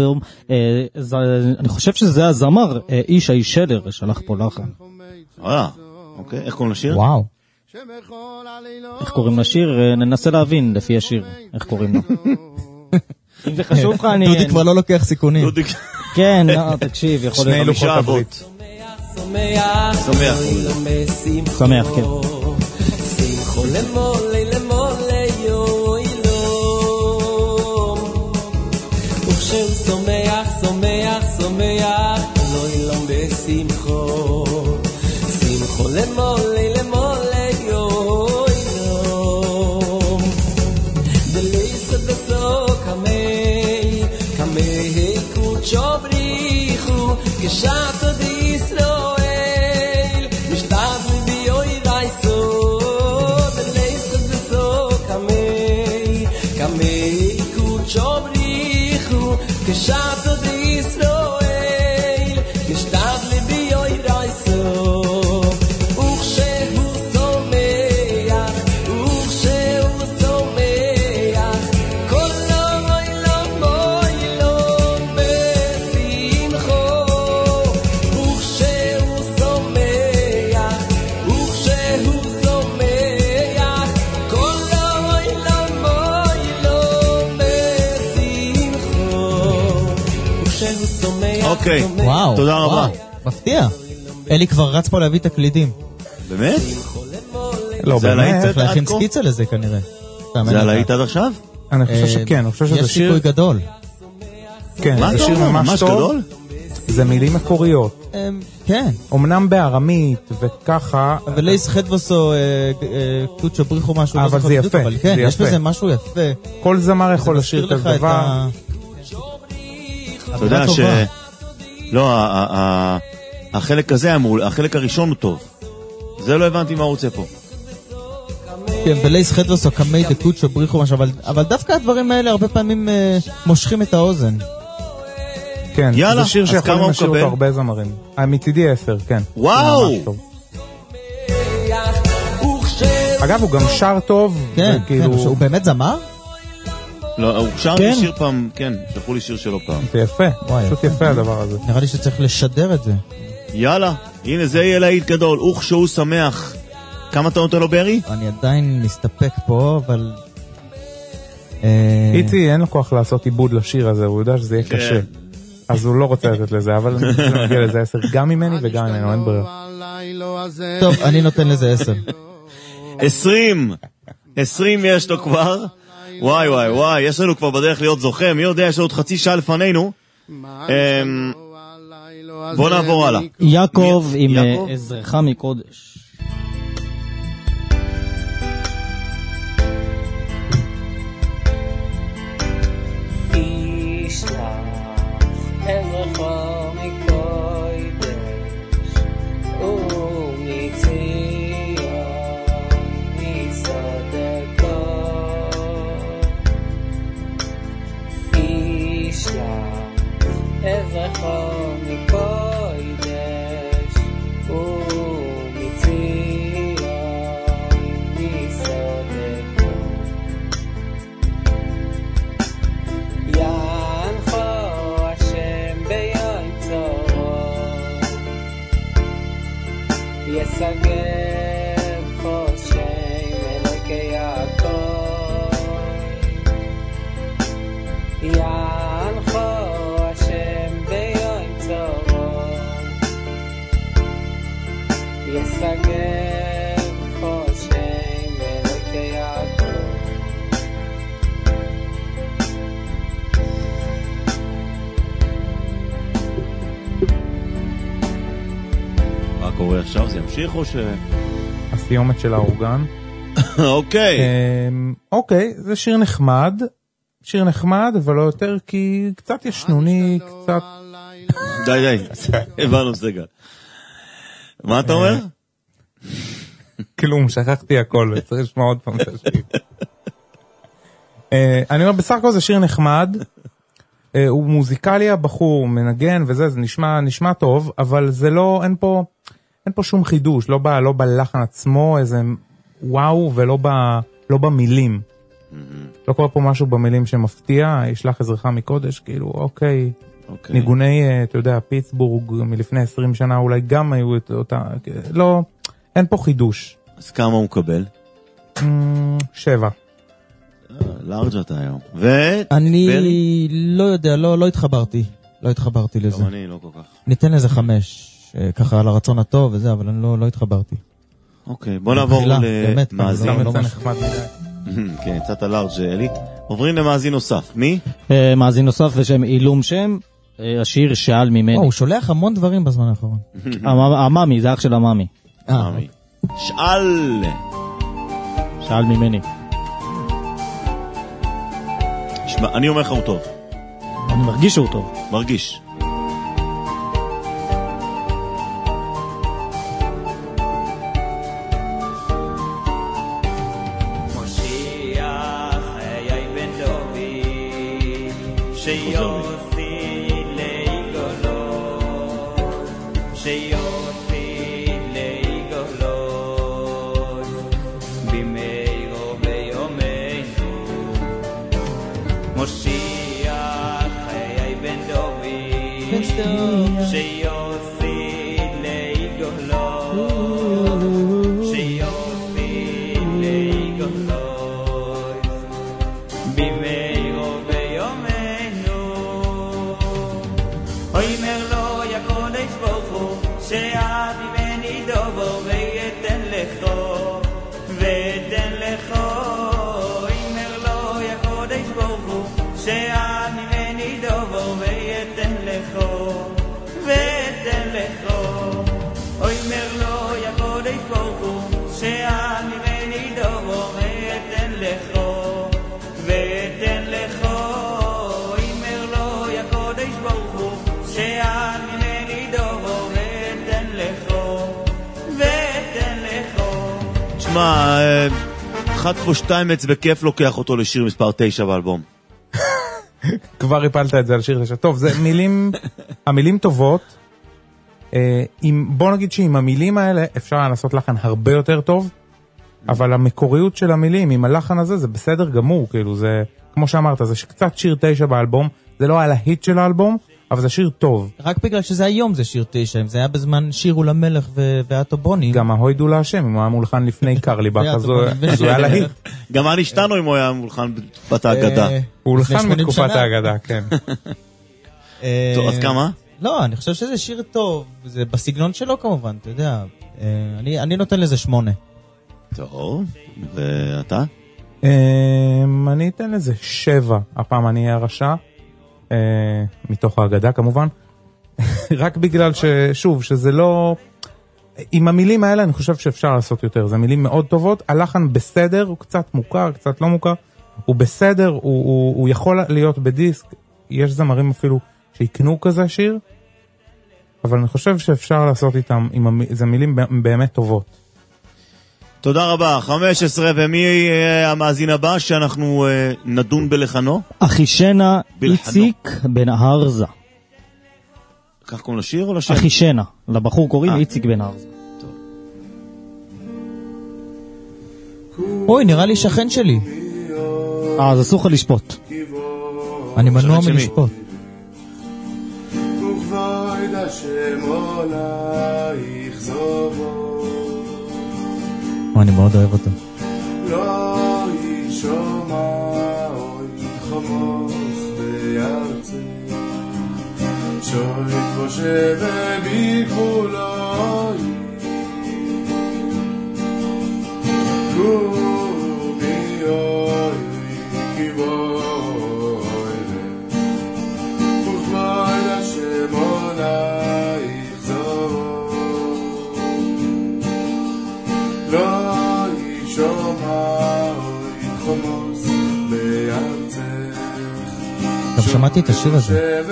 אני חושב שזה הזמר, איש הישלר, שלח פה לחן. אה, אוקיי, איך קוראים לשיר? וואו. איך קוראים לשיר? ננסה להבין לפי השיר, איך קוראים לו. אם זה חשוב לך, אני... דודי כבר לא לוקח סיכונים. כן, תקשיב, יכול להיות... שני לוחות הברית. שמח. שמח. שמח, כן. שמחו למולי למולי יוי לו וכשהוא שמח, שמח, שמח לא ילום בשמחו שמחו למולי למולי יוי לו דליסת בסו קמי קמי קוצ'ו בריחו כשעת עוד ישראל משתב לי ביוי רייסו דליסת בסו קמי קמי קוצ'ו בריחו כשעת עוד ישראל משתב לי ביוי רייסו אוקיי, וואו, תודה רבה. מפתיע. אלי כבר רץ פה להביא את הקלידים. באמת? לא, זה על צריך היית להכין סקיצה לזה כנראה. זה על היית עד עכשיו? אני חושב שכן, אני חושב שזה יש סיכוי שיר... גדול. כן, מה זה אתה שיר אומר? ממש ממש טוב. גדול? זה מילים מקוריות. כן. אמנם בארמית וככה. אבל לייס חדווסו, קוצ'ו בריחו משהו. אבל זה יפה. כן, יש בזה משהו יפה. כל זמר יכול לשיר את הדבר. אתה יודע ש... לא, החלק הזה, החלק הראשון הוא טוב. זה לא הבנתי מה הוא רוצה פה. כן, ולייס חדווסו, קמי דקוצ'ו בריחו משהו, אבל דווקא הדברים האלה הרבה פעמים מושכים את האוזן. כן, יאללה, זה שיר שיכולים לשיר אותו הרבה זמרים. מצידי עשר, כן. וואו! אגב, הוא גם שר טוב. כן, כן, הוא באמת זמר? לא, הוא שר לי שיר פעם, כן, שלחו לי שיר שלו פעם. זה יפה, פשוט יפה הדבר הזה. נראה לי שצריך לשדר את זה. יאללה, הנה זה יהיה להיט גדול, אוך שהוא שמח. כמה אתה נותן לו ברי? אני עדיין מסתפק פה, אבל... איצי, אין לו כוח לעשות עיבוד לשיר הזה, הוא יודע שזה יהיה קשה. אז הוא לא רוצה לתת לזה, אבל אני רוצה להגיע לזה עשר, גם ממני וגם ממנו, אין ברירה. טוב, אני נותן לזה עשר. עשרים! עשרים יש לו כבר. וואי וואי וואי, יש לנו כבר בדרך להיות זוכה, מי יודע, יש לנו עוד חצי שעה לפנינו. בוא נעבור הלאה. יעקב עם עזרך מקודש. עכשיו זה ימשיך או ש... הסיומת של האורגן. אוקיי. אוקיי, זה שיר נחמד. שיר נחמד, אבל לא יותר כי קצת ישנוני, קצת... די די, הבנו סגל. מה אתה אומר? כלום, שכחתי הכל, צריך לשמוע עוד פעם את השיר. אני אומר, בסך הכל זה שיר נחמד. הוא מוזיקלי, הבחור מנגן וזה, זה נשמע, נשמע טוב, אבל זה לא, אין פה... אין פה שום חידוש, לא, ב, לא בלחן עצמו, איזה וואו, ולא ב, לא במילים. Mm-hmm. לא קורה פה משהו במילים שמפתיע, ישלח עזרך מקודש, כאילו, אוקיי, אוקיי. ניגוני, אתה יודע, פיטסבורג מלפני עשרים שנה, אולי גם היו את אותה, לא, אין פה חידוש. אז כמה הוא מקבל? Mm, שבע. לארג' אתה היום. ו... אני ברי? לא יודע, לא, לא התחברתי. לא התחברתי לזה. גם אני לא כל כך. ניתן לזה חמש. ככה על הרצון הטוב וזה, אבל אני לא, לא התחברתי. אוקיי, בוא נעבור למאזין. לא מצא נחמד מדי. כן, קצת הלארג' אלי. עוברים למאזין נוסף. מי? מאזין נוסף בשם אילום שם, השיר שאל ממני. הוא שולח המון דברים בזמן האחרון. המאמי, זה אח של המאמי. שאל. שאל ממני. אני אומר לך הוא טוב. אני מרגיש שהוא טוב. מרגיש. תשמע, אחד פה שטיימץ בכיף לוקח אותו לשיר מספר תשע באלבום. כבר הפלת את זה על שיר תשע. טוב, זה מילים, המילים טובות. בוא נגיד שעם המילים האלה אפשר לעשות לחן הרבה יותר טוב, אבל המקוריות של המילים עם הלחן הזה זה בסדר גמור, כאילו זה, כמו שאמרת, זה קצת שיר תשע באלבום, זה לא על ההיט של האלבום, אבל זה שיר טוב. רק בגלל שזה היום זה שיר תשע, אם זה היה בזמן שירו למלך ואטובונים. גם ההוידו להשם, אם הוא היה מולחן לפני קרליבק, אז הוא היה להיט. גם מה נשתנו אם הוא היה מולחן בתקופת ההגדה. הוא מולחן בתקופת ההגדה, כן. טוב, אז כמה? לא, אני חושב שזה שיר טוב, זה בסגנון שלו כמובן, אתה יודע. אני נותן לזה שמונה. טוב, ואתה? אני אתן לזה שבע, הפעם אני אהיה הרשע. מתוך ההגדה כמובן, רק בגלל ששוב, שזה לא, עם המילים האלה אני חושב שאפשר לעשות יותר, זה מילים מאוד טובות, הלחן בסדר, הוא קצת מוכר, קצת לא מוכר, הוא בסדר, הוא, הוא, הוא יכול להיות בדיסק, יש זמרים אפילו שיקנו כזה שיר, אבל אני חושב שאפשר לעשות איתם, עם, זה מילים באמת טובות. תודה רבה, חמש עשרה, ומי המאזין הבא שאנחנו uh, נדון בלחנו? אחישנה איציק בן ארזה. כך קוראים לשיר או לשם? אחישנה, לבחור קוראים איציק בן ארזה. אוי, נראה לי שכן שלי. אה, אז אסור לך לשפוט. אני מנוע מלשפוט. וכבוד השם עולייך זובו, אני מאוד אוהב אותו. לא ישומע אוי חמוס בארצי, שוי תבושה ובגבולוי, קומי אוי כיבוי, וכבוד השם עולייך זו, לא גם שמעתי את השיר הזה.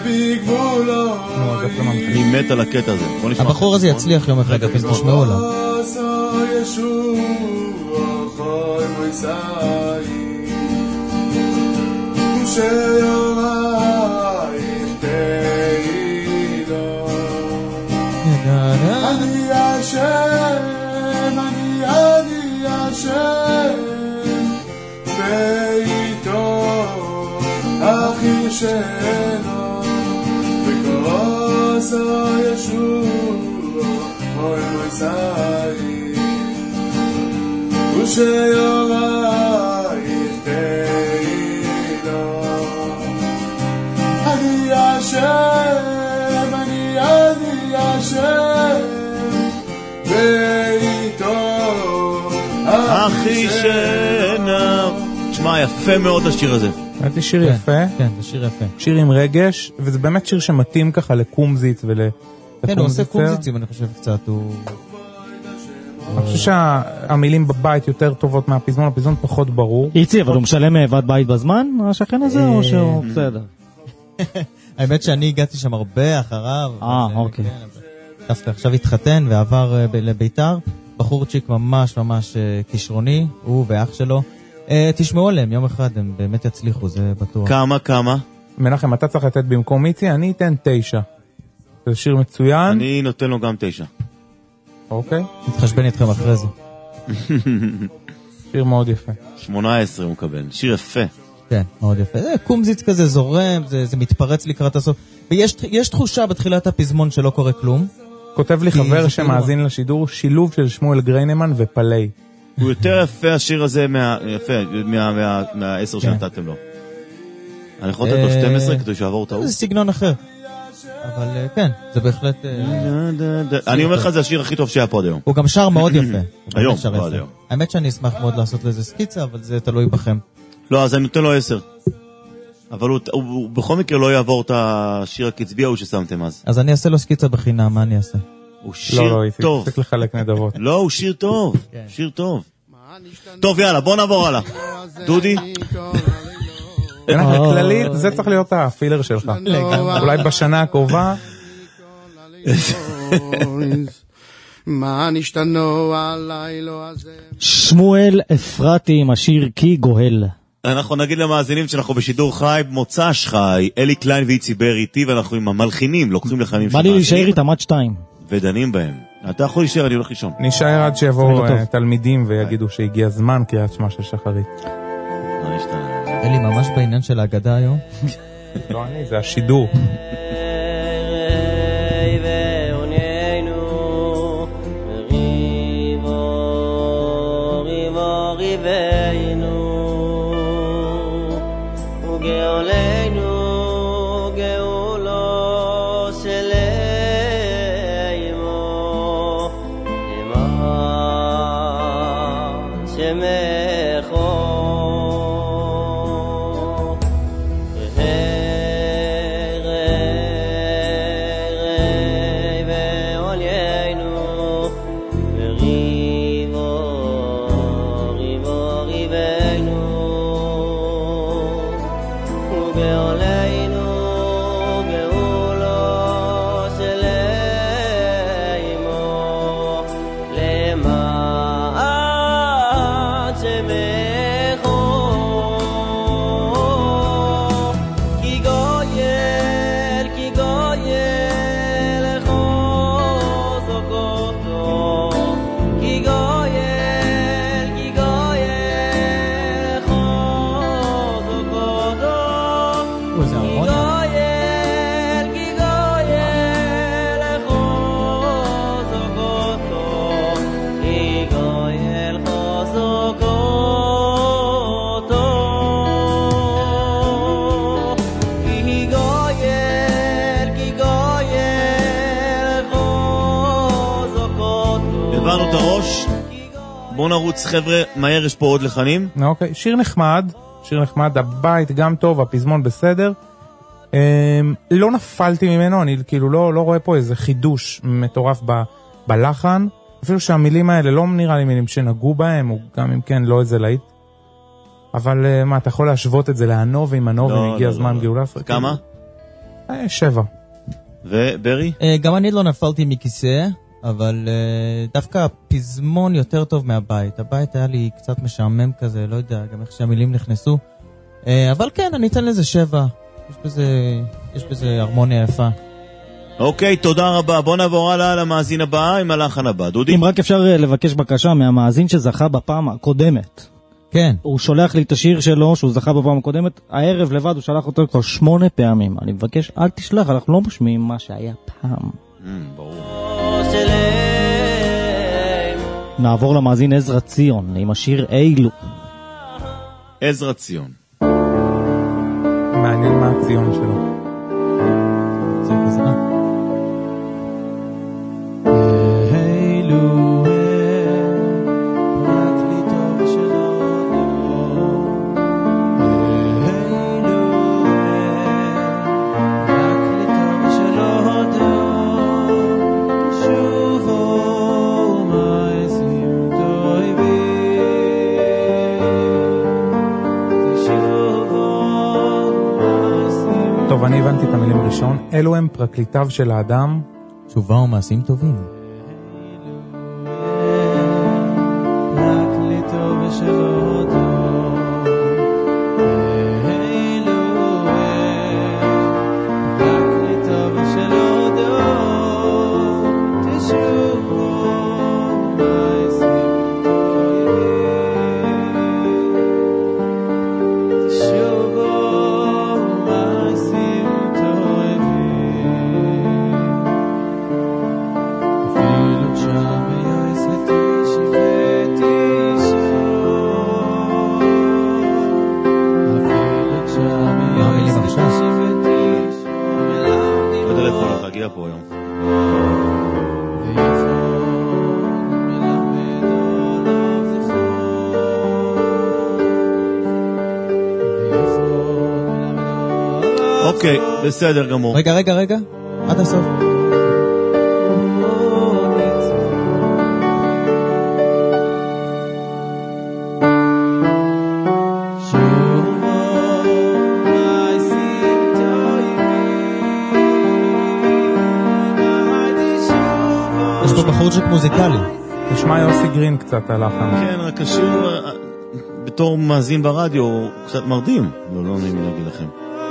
אני מת על הקטע הזה. הבחור הזה יצליח יום אחד, אז תשמעו עליו. אני השם, אני אני השם, ואיתו אחישנה, וכעס הישוע אוי מויסאי, ושיורייך תהילה. אני השם, אני אני השם, ואיתו אחישנה. תשמע, יפה מאוד השיר הזה. זה שיר יפה. כן, זה שיר יפה. שיר עם רגש, וזה באמת שיר שמתאים ככה לקומזיץ ול... כן, הוא עושה קומזיצים, אני חושב קצת, הוא... אני חושב שהמילים בבית יותר טובות מהפזמון, הפזמון פחות ברור. איצי, אבל הוא משלם ועד בית בזמן, השכן הזה, או שהוא בסדר? האמת שאני הגעתי שם הרבה אחריו. אה, אוקיי. דווקא עכשיו התחתן ועבר לביתר, בחורצ'יק ממש ממש כישרוני, הוא ואח שלו. תשמעו עליהם, יום אחד הם באמת יצליחו, זה בטוח. כמה, כמה? מנחם, אתה צריך לתת במקום איצי, אני אתן תשע. זה שיר מצוין. אני נותן לו גם תשע. אוקיי. נתחשבן איתכם אחרי זה. שיר מאוד יפה. שמונה עשרה הוא מקבל, שיר יפה. כן, מאוד יפה. זה קומזיץ כזה זורם, זה, זה מתפרץ לקראת הסוף. ויש יש תחושה בתחילת הפזמון שלא קורה כלום. כותב לי חבר שמאזין לשידור, שילוב של שמואל גריינמן ופלי. הוא יותר יפה השיר הזה, מה, יפה, מהעשר שנתתם לו. אני יכול לתת לו שתים עשרה כדי שעבור טעות. זה סגנון אחר. אבל כן, זה בהחלט... אני אומר לך, זה השיר הכי טוב שהיה פה עד היום. הוא גם שר מאוד יפה. היום, לא עד היום. האמת שאני אשמח מאוד לעשות לזה סקיצה, אבל זה תלוי בכם. לא, אז אני נותן לו עשר. אבל הוא בכל מקרה לא יעבור את השיר הקצבי ההוא ששמתם אז. אז אני אעשה לו סקיצה בחינם, מה אני אעשה? הוא שיר טוב. צריך לחלק נדבות. לא, הוא שיר טוב. שיר טוב. טוב, יאללה, בוא נעבור הלאה. דודי? כללי, זה צריך להיות הפילר שלך. אולי בשנה הקרובה. מה נשתנו הלילה הזה? שמואל אפרתי עם השיר כי גואל. אנחנו נגיד למאזינים שאנחנו בשידור חי, מוצ"ש חי, אלי קליין ואיצי בר איתי, ואנחנו עם המלחינים, לוקחים לחנים של בא לי מאזינים. להישאר איתם עד שתיים. ודנים בהם. אתה יכול להישאר, אני הולך לישון. נשאר עד שיבואו תלמידים ויגידו שהגיע זמן קריאת שמע של שחרית. מה נשתנה? אלי, ממש בעניין של ההגדה היום. לא אני, זה השידור. בואו נרוץ חבר'ה, מהר יש פה עוד לחנים. אוקיי, שיר נחמד, שיר נחמד, הבית גם טוב, הפזמון בסדר. לא נפלתי ממנו, אני כאילו לא, לא רואה פה איזה חידוש מטורף ב, בלחן, אפילו שהמילים האלה לא נראה לי מילים שנגעו בהם, או גם אם כן לא איזה להיט. אבל מה, אתה יכול להשוות את זה לענוב עם ענוב, אם הגיע הזמן גאולה? כמה? שבע. וברי? גם אני לא נפלתי מכיסא. אבל uh, דווקא הפזמון יותר טוב מהבית. הבית היה לי קצת משעמם כזה, לא יודע, גם איך שהמילים נכנסו. Uh, אבל כן, אני אתן לזה שבע. יש בזה, יש בזה הרמוניה יפה. אוקיי, תודה רבה. בוא נעבור הלאה למאזין הבא עם הלחן הבא. דודי? אם רק אפשר לבקש בקשה מהמאזין שזכה בפעם הקודמת. כן. הוא שולח לי את השיר שלו, שהוא זכה בפעם הקודמת. הערב לבד הוא שלח אותו כבר שמונה פעמים. אני מבקש, אל תשלח, אנחנו לא משמיעים מה שהיה פעם. Mm, ברור. נעבור למאזין עזרא ציון עם השיר אילו. עזרא ציון. מעניין מה הציון שלו. זה חזרה. טוב, אני הבנתי את המילים ראשון. אלו הם פרקליטיו של האדם. תשובה ומעשים טובים. פרקליטו ושלו טוב. אלו הם פרקליטו ושלו טוב. תשובו ומעשים טובים. תשובו פה היום. אוקיי, בסדר גמור. רגע, רגע, רגע. עד הסוף. מוזיקלי. נשמע יוסי גרין קצת הלחן. כן, רק השיר בתור מאזין ברדיו הוא קצת מרדים, לא, לא נעים להגיד לכם.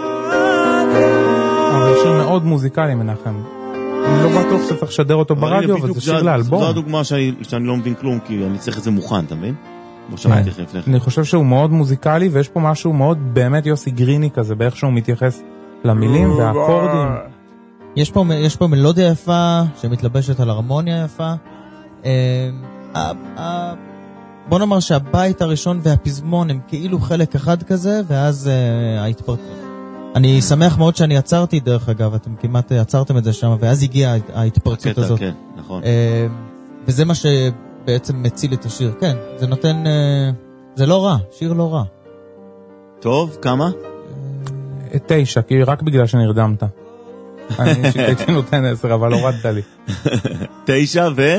אבל שיר מאוד מוזיקלי, מנחם. אני לא בטוח שצריך לשדר אותו ברדיו, אבל זה שיר לאלבום. זו הדוגמה שאני, שאני לא מבין כלום, כי אני צריך את זה מוכן, אתה מבין? כמו שמעתי לכם לפני. אני חושב שהוא מאוד מוזיקלי, ויש פה משהו מאוד באמת יוסי גריני כזה, באיך שהוא מתייחס למילים והאקורדים. יש פה, יש פה מלודיה יפה, שמתלבשת על הרמוניה יפה. בוא נאמר שהבית הראשון והפזמון הם כאילו חלק אחד כזה, ואז ההתפרקות. אני שמח מאוד שאני עצרתי, דרך אגב, אתם כמעט עצרתם את זה שם, ואז הגיעה ההתפרצות הזאת. כן, נכון. וזה מה שבעצם מציל את השיר. כן, זה נותן, זה לא רע, שיר לא רע. טוב, כמה? תשע, כי רק בגלל שנרדמת. אני הייתי נותן עשר, אבל הורדת לי. תשע ו?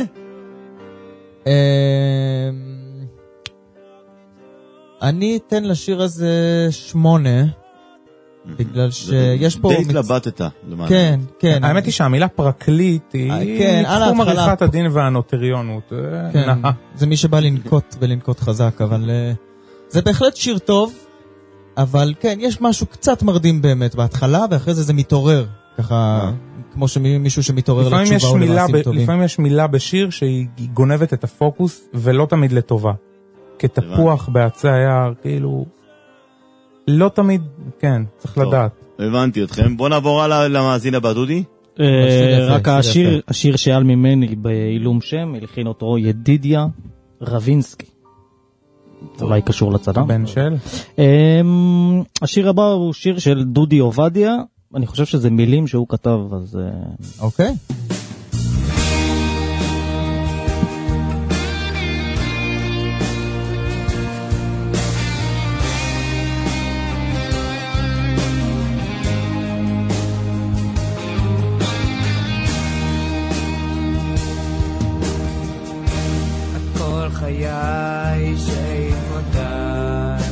אני אתן לשיר הזה שמונה. בגלל שיש פה... די התלבטת, למעלה. כן, כן. האמת היא שהמילה פרקליט היא תחום עריכת הדין והנוטריונות. כן, זה מי שבא לנקוט ולנקוט חזק, אבל זה בהחלט שיר טוב, אבל כן, יש משהו קצת מרדים באמת בהתחלה, ואחרי זה זה מתעורר, ככה, כמו שמישהו שמתעורר לתשובה או למעשים טובים. לפעמים יש מילה בשיר שהיא גונבת את הפוקוס, ולא תמיד לטובה. כתפוח בעצי היער, כאילו... לא תמיד, כן, צריך לדעת. הבנתי אתכם. בוא נעבור למאזין הבא, דודי. רק השיר, השיר שעל ממני בעילום שם, הלחין אותו ידידיה רבינסקי. אולי קשור לצדה. בן של? השיר הבא הוא שיר של דודי עובדיה. אני חושב שזה מילים שהוא כתב, אז... אוקיי. חיי שאיפותיי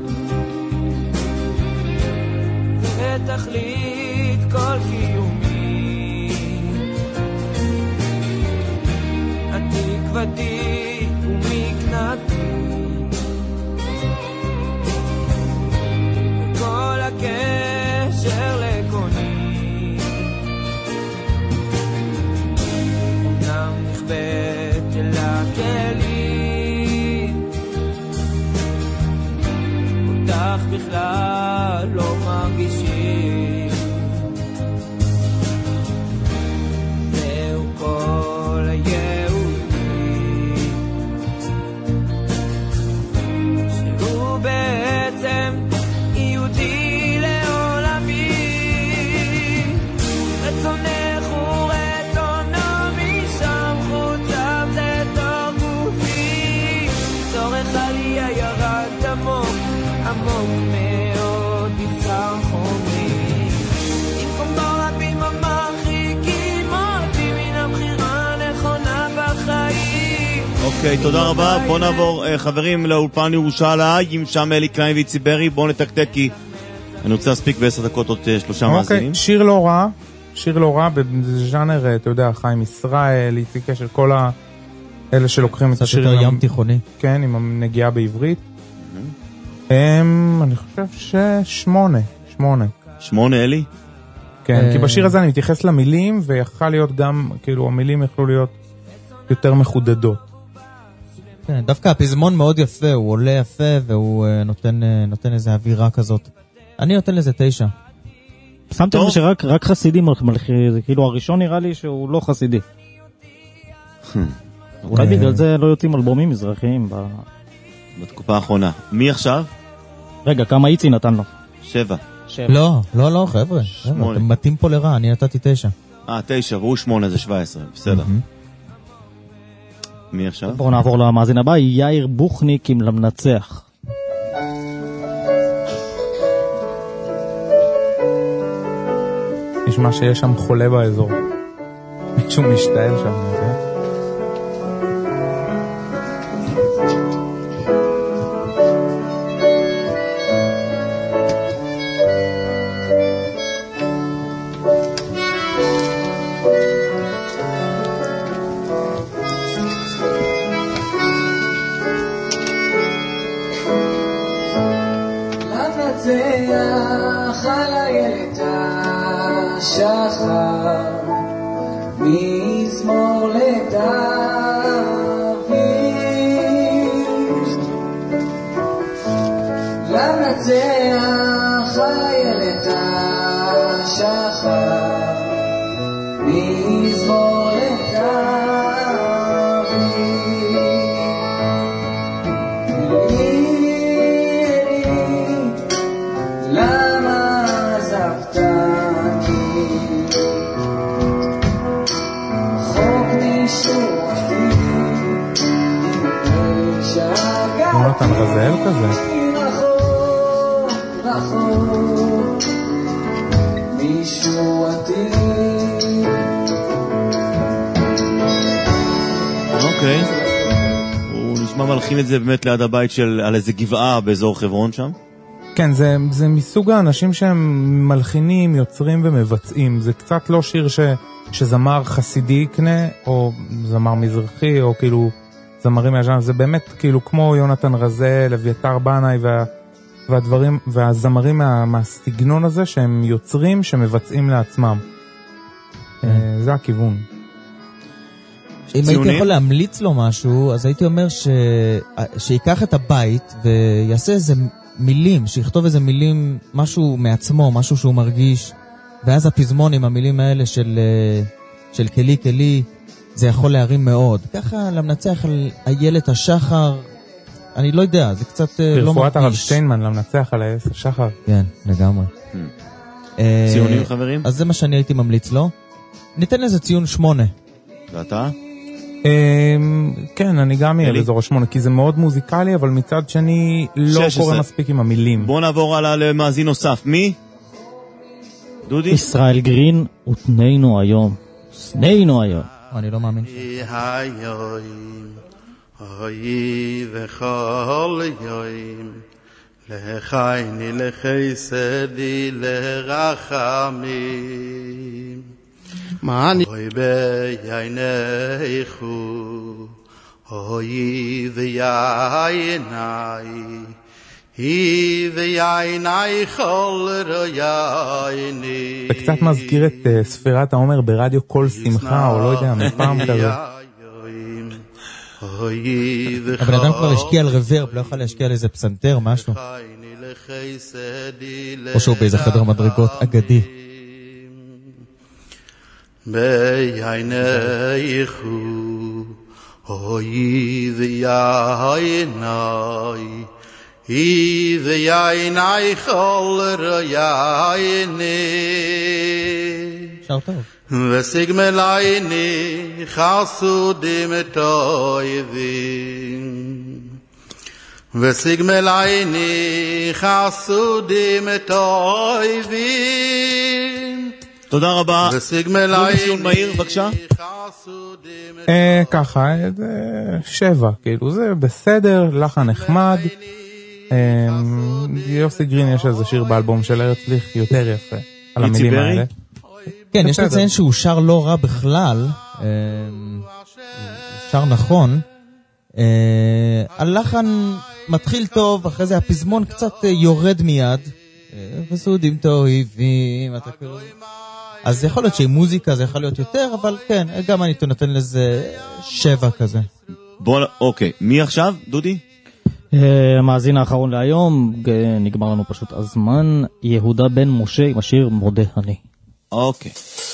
ותכלית כל קיומי התקוותי ומקנתי וכל הקשר לקוני אמנם נכבט אל הכלים אותך בכלל לא מרגישים זהו כל היהודי שהוא בעצם יהודי לעולמי רצונך הוא רצונו משם חוצב לתוך גופי צורך עלייה ירד עמוק עמוק מאוד בבשר חומרי במקום בו רבים המרחיקים אותי מן הבחירה הנכונה בחיים. אוקיי, תודה רבה. בוא נעבור חברים לאולפן ירושלים, שם אלי קליין ויציברי. בוא נתקתק כי אני רוצה להספיק בעשר דקות עוד שלושה מאזינים. אוקיי, שיר לא רע, שיר לא רע בז'אנר, אתה יודע, חיים ישראל, איציק קשר, כל האלה שלוקחים את השיר ים תיכוני. כן, עם הנגיעה בעברית. אני חושב ששמונה, שמונה. שמונה, אלי? כן, כי בשיר הזה אני מתייחס למילים, ויכל להיות גם, כאילו, המילים יכלו להיות יותר מחודדות. כן, דווקא הפזמון מאוד יפה, הוא עולה יפה, והוא נותן, נותן איזו אווירה כזאת. אני נותן לזה תשע. שמתם לב שרק רק חסידים מלכים, זה כאילו הראשון נראה לי שהוא לא חסידי. אולי בגלל זה לא יוצאים אלבומים מזרחיים בתקופה האחרונה. מי עכשיו? רגע, כמה איצי נתן לו? שבע. לא, לא, לא, חבר'ה. אתם מתאים פה לרע, אני נתתי תשע. אה, תשע, והוא שמונה, זה שבע עשרה. בסדר. מי עכשיו? בואו נעבור למאזין הבא, יאיר בוכניק עם למנצח. נשמע שיש שם חולה באזור. מישהו משתעל שם, אני יודע. למנצח על איילת השחר מזמור לדוד למנצח על איילת השחר מזמור לדוד יונתן רזאל כזה. אוקיי. הוא נשמע מלחין את זה באמת ליד הבית של, על איזה גבעה באזור חברון שם? כן, זה, זה מסוג האנשים שהם מלחינים, יוצרים ומבצעים. זה קצת לא שיר ש, שזמר חסידי יקנה, או זמר מזרחי, או כאילו זמרים מהז'אנר. זה באמת כאילו כמו יונתן רזאל, אביתר בנאי וה, והדברים, והזמרים מה, מהסגנון הזה שהם יוצרים, שמבצעים לעצמם. זה הכיוון. אם הייתי יכול להמליץ לו משהו, אז הייתי אומר ש... שיקח את הבית ויעשה איזה מילים, שיכתוב איזה מילים, משהו מעצמו, משהו שהוא מרגיש, ואז הפזמון עם המילים האלה של, של כלי כלי, זה יכול להרים מאוד. ככה למנצח על איילת השחר, אני לא יודע, זה קצת לא מרגיש. ברפואת הרב שטיינמן, למנצח על איילת השחר. כן, לגמרי. ציונים חברים? אז זה מה שאני הייתי ממליץ לו. ניתן לזה ציון שמונה. ואתה? כן, אני גם יהיה לזור שמונה, כי זה מאוד מוזיקלי, אבל מצד שני לא קורא מספיק עם המילים. בואו נעבור הלאה למאזין נוסף. מי? דודי? ישראל גרין, ותנינו היום. סנינו היום. אני לא מאמין. אוי וכל יום לחייני לחסדי לרחמים אוי בעיניך אוי ועיניי היא ועיניי כל רואייני. זה קצת מזכיר את ספירת העומר ברדיו כל שמחה, או לא יודע, מפעם כזה. הבן אדם כבר השקיע על רוורב, לא יכול להשקיע על איזה פסנתר, משהו. או שהוא באיזה חדר מדרגות אגדי. בעינייך אוי ועיניי היא ועיניי כל רואייני. שר טוב. וסיגמלייני חסודים טויבים וסיגמלייני חסודים טויבים. תודה רבה. וסיגמלייני ציון מהיר בבקשה. ככה, שבע, כאילו זה בסדר, לחן נחמד. יוסי גרין יש איזה שיר באלבום של הרצליך יותר יפה על המילים האלה. כן, יש לציין שהוא שר לא רע בכלל, שר נכון. הלחן מתחיל טוב, אחרי זה הפזמון קצת יורד מיד. חסודים טובים, אתה כאילו... אז זה יכול להיות שהיא מוזיקה, זה יכול להיות יותר, אבל כן, גם אני נותן לזה שבע כזה. בוא, אוקיי, מי עכשיו, דודי? המאזין האחרון להיום, נגמר לנו פשוט הזמן, יהודה בן משה עם השיר מודה אני. אוקיי.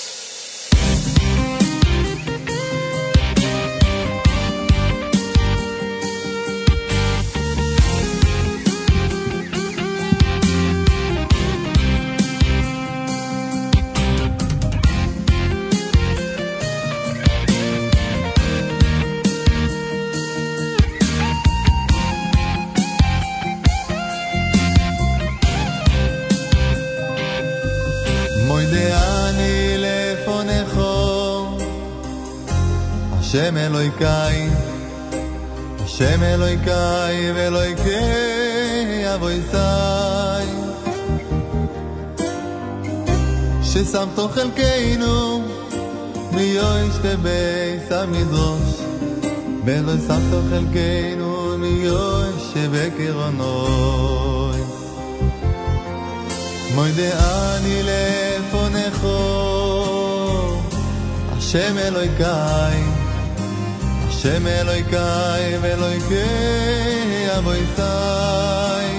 השם אלוהיקאי, השם אלוהיקאי ואלוהיקי אבויסאי, ששמתו חלקנו מיוש בבייס המדרוש, ולא שמתו חלקנו מיוש שבקרונוי. מוידה אני לפונךו, השם אלוהיקאי, השם אלוהיקאי ואלוהיקי אבויסאי,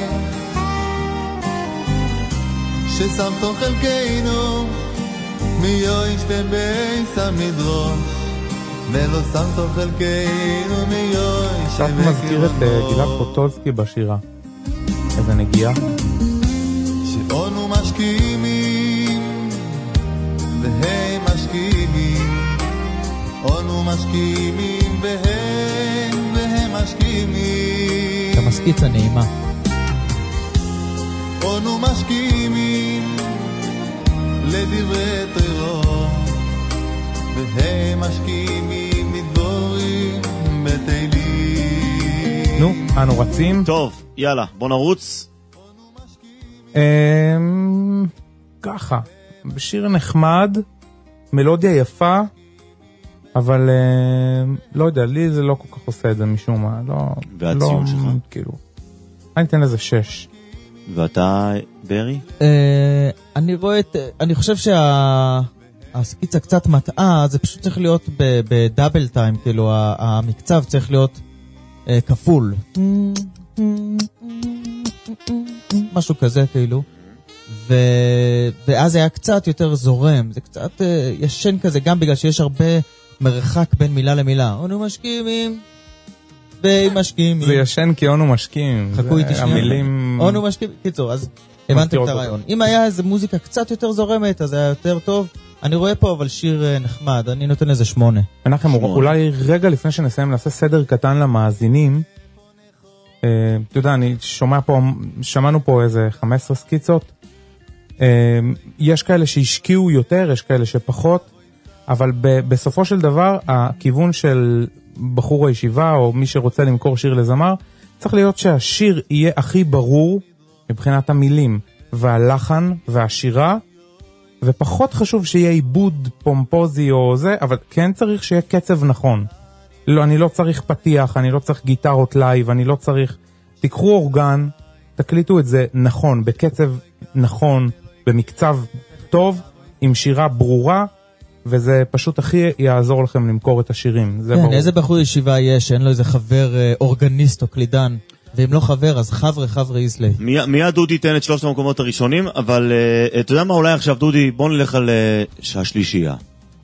ששמתו חלקנו מיואש בבייס המדרוש, ולא שמתו חלקנו מיואש קצת מזכיר את גלעד פוטולסקי בשירה. איזה נגיעה. שאונו משכימים והם משכימים, אונו משכימים והם והם משכימים. אתה מסקיץ הנעימה. אונו משכימים לדברי תורה, והם משכימים מדבורים בתהילים. נו, אנו רצים. טוב, יאללה, בוא נרוץ. אממ... ככה, שיר נחמד, מלודיה יפה, אבל לא יודע, לי זה לא כל כך עושה את זה משום מה. והציון שלך? כאילו, אני אתן לזה שש. ואתה, ברי? אני רואה את, אני חושב שהסקיצה קצת מטעה, זה פשוט צריך להיות בדאבל טיים, כאילו המקצב צריך להיות כפול. משהו כזה כאילו. ואז היה קצת יותר זורם, זה קצת ישן כזה, גם בגלל שיש הרבה מרחק בין מילה למילה. אנו משכימים, והם משכימים. זה ישן כי אנו משכימים. חכו איתי שנייה. המילים... אנו משכימים. קיצור, אז הבנתם את הרעיון. אם היה איזה מוזיקה קצת יותר זורמת, אז היה יותר טוב. אני רואה פה אבל שיר נחמד, אני נותן לזה שמונה. מנחם, אולי רגע לפני שנסיים נעשה סדר קטן למאזינים. אתה יודע, אני שומע פה, שמענו פה איזה חמש עשרה סקיצות. יש כאלה שהשקיעו יותר, יש כאלה שפחות, אבל בסופו של דבר, הכיוון של בחור הישיבה, או מי שרוצה למכור שיר לזמר, צריך להיות שהשיר יהיה הכי ברור, מבחינת המילים, והלחן, והשירה, ופחות חשוב שיהיה עיבוד פומפוזי או זה, אבל כן צריך שיהיה קצב נכון. לא, אני לא צריך פתיח, אני לא צריך גיטרות לייב, אני לא צריך... תיקחו אורגן, תקליטו את זה נכון, בקצב נכון, במקצב טוב, עם שירה ברורה, וזה פשוט הכי יעזור לכם למכור את השירים. זה כן, ברור. איזה בחור ישיבה יש, אין לו איזה חבר אורגניסט או קלידן, ואם לא חבר, אז חבר'ה חבר'ה איסלי. מיד דודי תן את שלושת המקומות הראשונים, אבל אתה יודע מה, אולי עכשיו דודי, בוא נלך על השלישייה.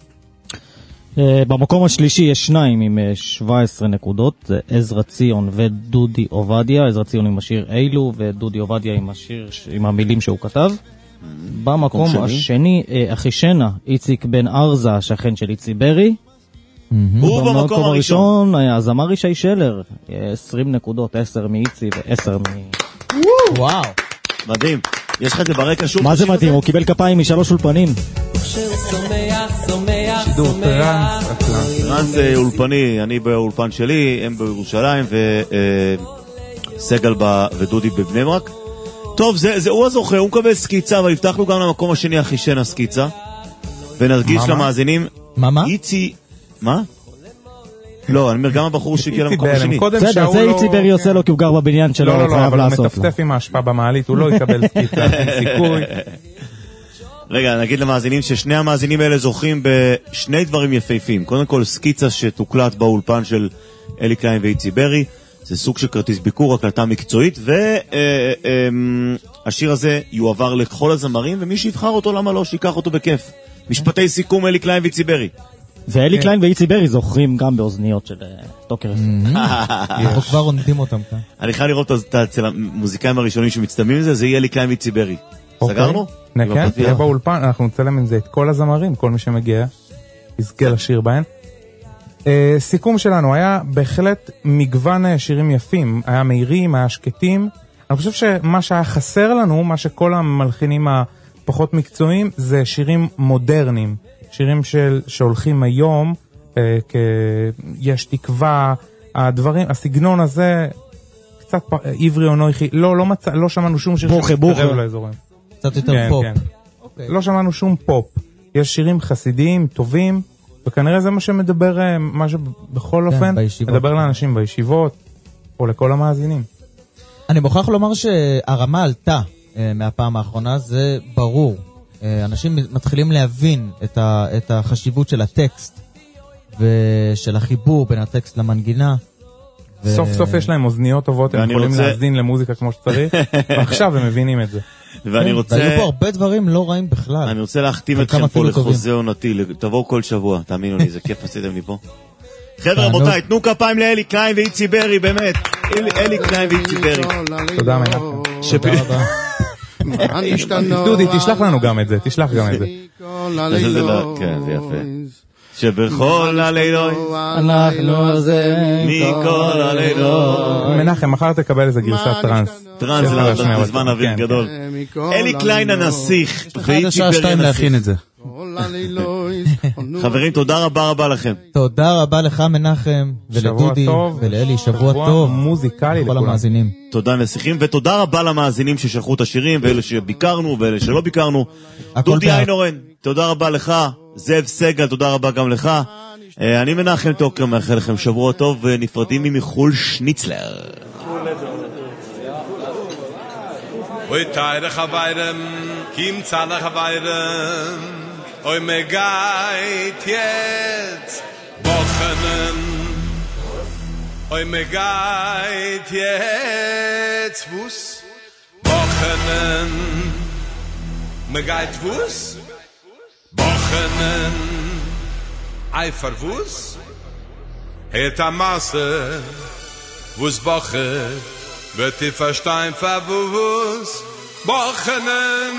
במקום השלישי יש שניים עם שבע עשרה נקודות, זה עזרא ציון ודודי עובדיה, עזרא ציון עם השיר אילו ודודי עובדיה עם השיר עם המילים שהוא כתב. במקום השני אחישנה, איציק בן ארזה, השכן של איצי ברי. ובמקום הראשון היה זמר ישי שלר, עשרים נקודות, עשר מאיצי ועשר מ... וואו, מדהים. יש לך את זה ברקע שוב? מה זה מדהים? הוא קיבל כפיים משלוש אולפנים. שידור טרנס, טרנס אולפני, אני באולפן שלי, הם בירושלים, וסגל ודודי בבני ברק. טוב, זה הוא הזוכה, הוא מקבל סקיצה, אבל הבטחנו גם למקום השני אחישנה סקיצה, ונרגיש למאזינים. מה מה? איצי, מה? לא, אני אומר גם הבחור שהגיע למקום השני. בסדר, זה איצי ברי יוצא לו כי הוא גר בבניין שלו, לא, לא, הוא לא, חייב אבל הוא לעשות לו. מטפטף עם ההשפעה במעלית, הוא לא יקבל סקיצה, אין סיכוי. רגע, נגיד למאזינים ששני המאזינים האלה זוכים בשני דברים יפהפים. קודם כל, סקיצה שתוקלט באולפן של אלי קליין ואיצי ברי, זה סוג של כרטיס ביקור, הקלטה מקצועית, והשיר הזה יועבר לכל הזמרים, ומי שיבחר אותו, למה לא, שיקח אותו בכיף. משפטי סיכום, אלי קליין ואיצי ברי. ואלי קליין ואיצי ברי זוכרים גם באוזניות של טוקר. אנחנו כבר עונדים אותם כאן. אני חייב לראות אצל המוזיקאים הראשונים שמצטלמים לזה, זה יהיה אלי קליין ואיצי ברי. סגרנו? כן, תהיה באולפן, אנחנו נצלם עם זה את כל הזמרים, כל מי שמגיע, יזכה לשיר בהן. סיכום שלנו היה בהחלט מגוון שירים יפים, היה מהירים, היה שקטים. אני חושב שמה שהיה חסר לנו, מה שכל המלחינים הפחות מקצועיים, זה שירים מודרניים, שירים של, שהולכים היום, כ... יש תקווה, הדברים, הסגנון הזה, קצת פ... עברי או נויחי, לא, לא, מצא, לא שמענו שום שיר שמתקרב לאזורים. קצת יותר כן, פופ. כן. Okay. לא שמענו שום פופ. יש שירים חסידיים, טובים, וכנראה זה מה שמדבר, מה שבכל כן, אופן, בישיבות. מדבר לאנשים בישיבות, או לכל המאזינים. אני מוכרח לומר שהרמה עלתה. מהפעם האחרונה, זה ברור. אנשים מתחילים להבין את, ה, את החשיבות של הטקסט ושל החיבור בין הטקסט למנגינה. ו... סוף סוף יש להם אוזניות טובות, הם יכולים רוצה... להזין למוזיקה כמו שצריך, ועכשיו הם מבינים את זה. ואני רוצה... והיו פה הרבה דברים לא רעים בכלל. אני רוצה להחתים אתכם פה לחוזה עונתי, תבואו כל שבוע, תאמינו לי, זה כיף עשיתם לי פה. חבר'ה, רבותיי, תנו כפיים לאלי קליין ואיצי ברי, באמת. אלי קליין ואיצי ברי. תודה מנחם. תודה רבה. דודי, תשלח לנו גם את זה, תשלח גם את זה. כן, זה יפה. שבכל הלילות אנחנו זה מכל הלילות. מנחם, מחר תקבל איזה גרסת טרנס. טרנס זה בזמן אוויר גדול. אלי קליין הנסיך ואיצי ברי להכין את זה. חברים, תודה רבה רבה לכם. תודה רבה לך מנחם ולדודי ולאלי, שבוע טוב מוזיקלי לכל המאזינים. תודה נסיכים, ותודה רבה למאזינים ששלחו את השירים, ואלה שביקרנו ואלה שלא ביקרנו. דודי איינורן, תודה רבה לך. זאב סגל, תודה רבה גם לך. אני מנחם טוקר, מאחל לכם שבוע טוב, ונפרדים ממחול שניצלר. Oy tayre khabayrem kim tsana khabayrem oy megayt jetzt bochenen oy megayt jetzt bus bochenen megayt bus bochenen ay farvus het a masse bus bochen wird die verstein verwus bochenen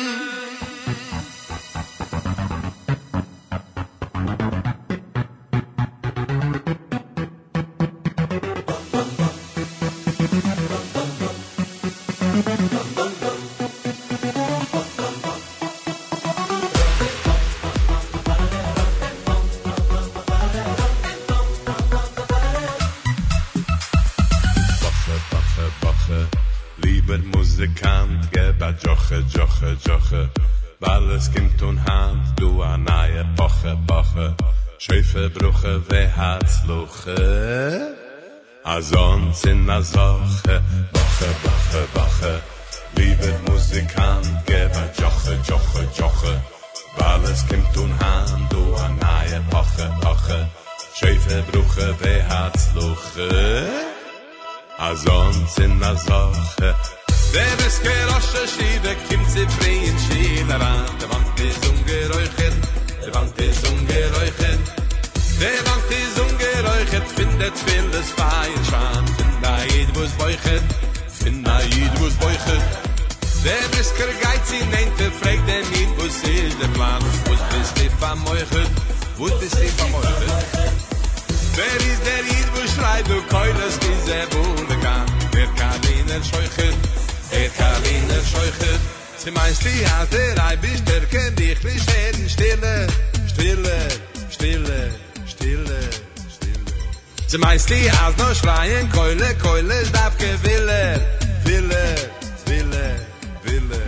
Joche, Joche, Joche, weil es kommt und hand, du a nahe Poche, Poche, Schäufe, Bruche, Wehatzluche, a sonst in a Soche, Boche, Boche, Boche, liebe Musikant, gebe Joche, Joche, Joche, weil es kommt und hand, du a nahe Poche, Poche, Schäufe, Bruche, Wehatzluche, a sonst in a Soche, Der ist gerosche Schiede, kommt sie freien Schieler an. Der Wand ist ungeräuchert, der Wand ist ungeräuchert. Der Wand ist ungeräuchert, findet vieles Feierschan. Find Aid, wo's beuchet, find Aid, wo's beuchet. Der Brisker geht sie nehmt, er fragt den Aid, wo's ist der Plan. Wo's bist du vermeuchert, wo's bist du vermeuchert. Wer ist der Aid, wo schreit, du Keules, diese Wohlegan. Der kann ihnen scheuchen. Er kann ihnen scheuchen. Sie meinst die Art, der Ei bist, der kann dich nicht hören. Stille, stille, stille, stille, stille. Sie meinst die Art, noch schreien, Keule, Keule, es darf gewille, wille, wille, wille.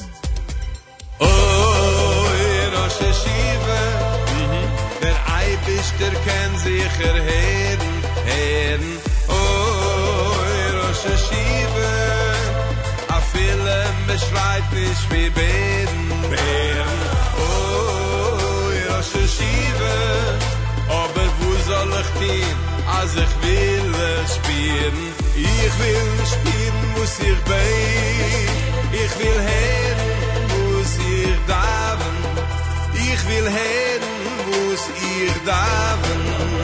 Oh, ihr Osche Schiebe, der Ei bist, der kann sicher hören, hören. Oh, ihr Osche Schiebe, viele beschreit nicht wie Bären, Bären. Oh, Josche Schiebe, aber wo soll ich gehen, als ich will spielen? Ich will spielen, muss ich bei. Ich will hören, muss ich daven. Ich will hören, muss ich daven.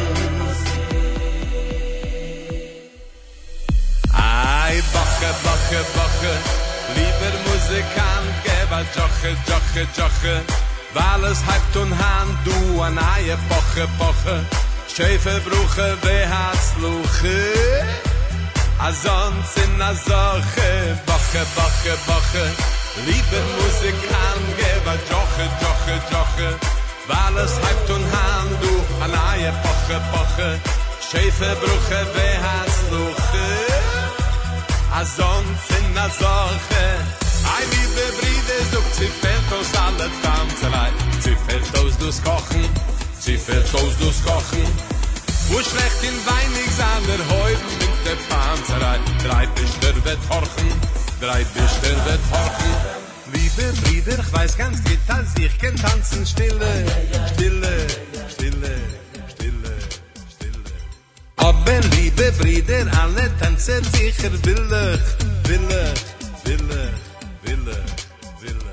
Ai, Bache, Bache, Bache. Lieber Musikant, gebe Joche, Joche, Joche, weil es hypt und hand, du an eine Poche, Poche, Schäufe, Bruche, Wehatzluche, a sonst in a Soche, Boche, Boche, Boche, lieber Musikant, gebe Joche, Joche, Joche, weil es hypt und hand, du an eine Poche, Poche, Schäufe, Bruche, Wehatzluche, a sonst in a Sorge. Ein liebe Bride sucht, sie fällt aus alle Tanzerei. Sie fällt aus durchs Kochen, sie fällt aus durchs Kochen. Wo schlecht in weinig seiner Häuben mit der Panzerei. Drei Bischter wird horchen, drei Bischter wird horchen. liebe Brüder, ich weiß ganz gut, dass ich kann tanzen, stille, stille, stille, stille, stille. Aber liebe Brüder, alle tanzen sicher willig, willig, willig, willig, willig.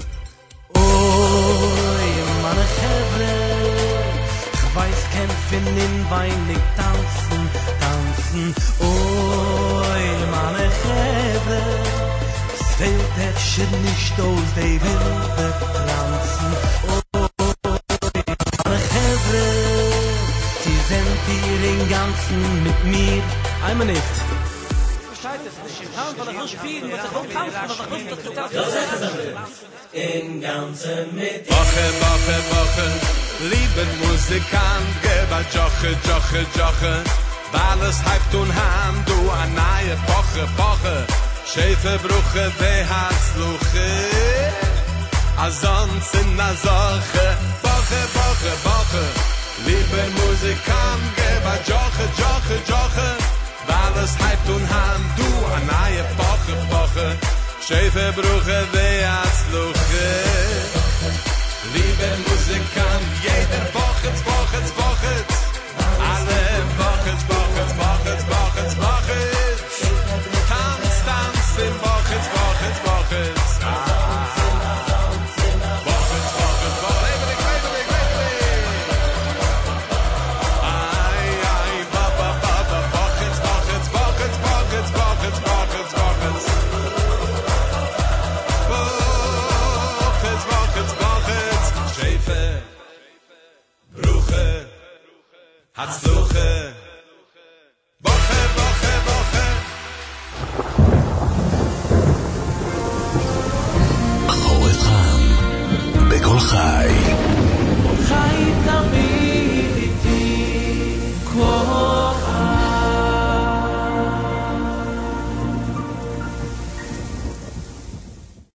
Oi, meine Chevre, ich weiß, kämpfen in weinig tanzen, tanzen. Oi, meine Chevre, es fällt echt nicht aus, die wilde Pflanzen. Oi, meine Chevre, sie sind hier im Ganzen mit mir. Einmal nicht. In ganzen mit Woche, Woche, Woche, liebe Musikant, gib a Joche, Joche, Joche, weil es hypt und ham, du a neue Woche, Woche, Schäfe, Bruche, Behatzluche, a sonst in a Sache, Woche, Woche, Woche, liebe Musikant, gib a Joche, Joche, Joche, weil es hypt und ham, du a neue Woche, Woche, Schäfe, Bruche, Behatzluche, liebe Musikant, jeder Wochens, Wochens, Wochens, alle Wochens, Wochens, Wochens, Wochens, Wochens, Tanz, Tanz im Wochens, Wochens, Wochens, ah, Wochens, Wochens, Wochens, leberig, leberig, leberig, ai, ai, ba, ba, ba, ba, Wochens, Wochens, Wochens, Wochens, Wochens, Wochens, Wochens, Wochens, Wochens, Schäfe, Bruche, Hatzluche, Woche, Woche, Woche. חורף חם, בכל חי.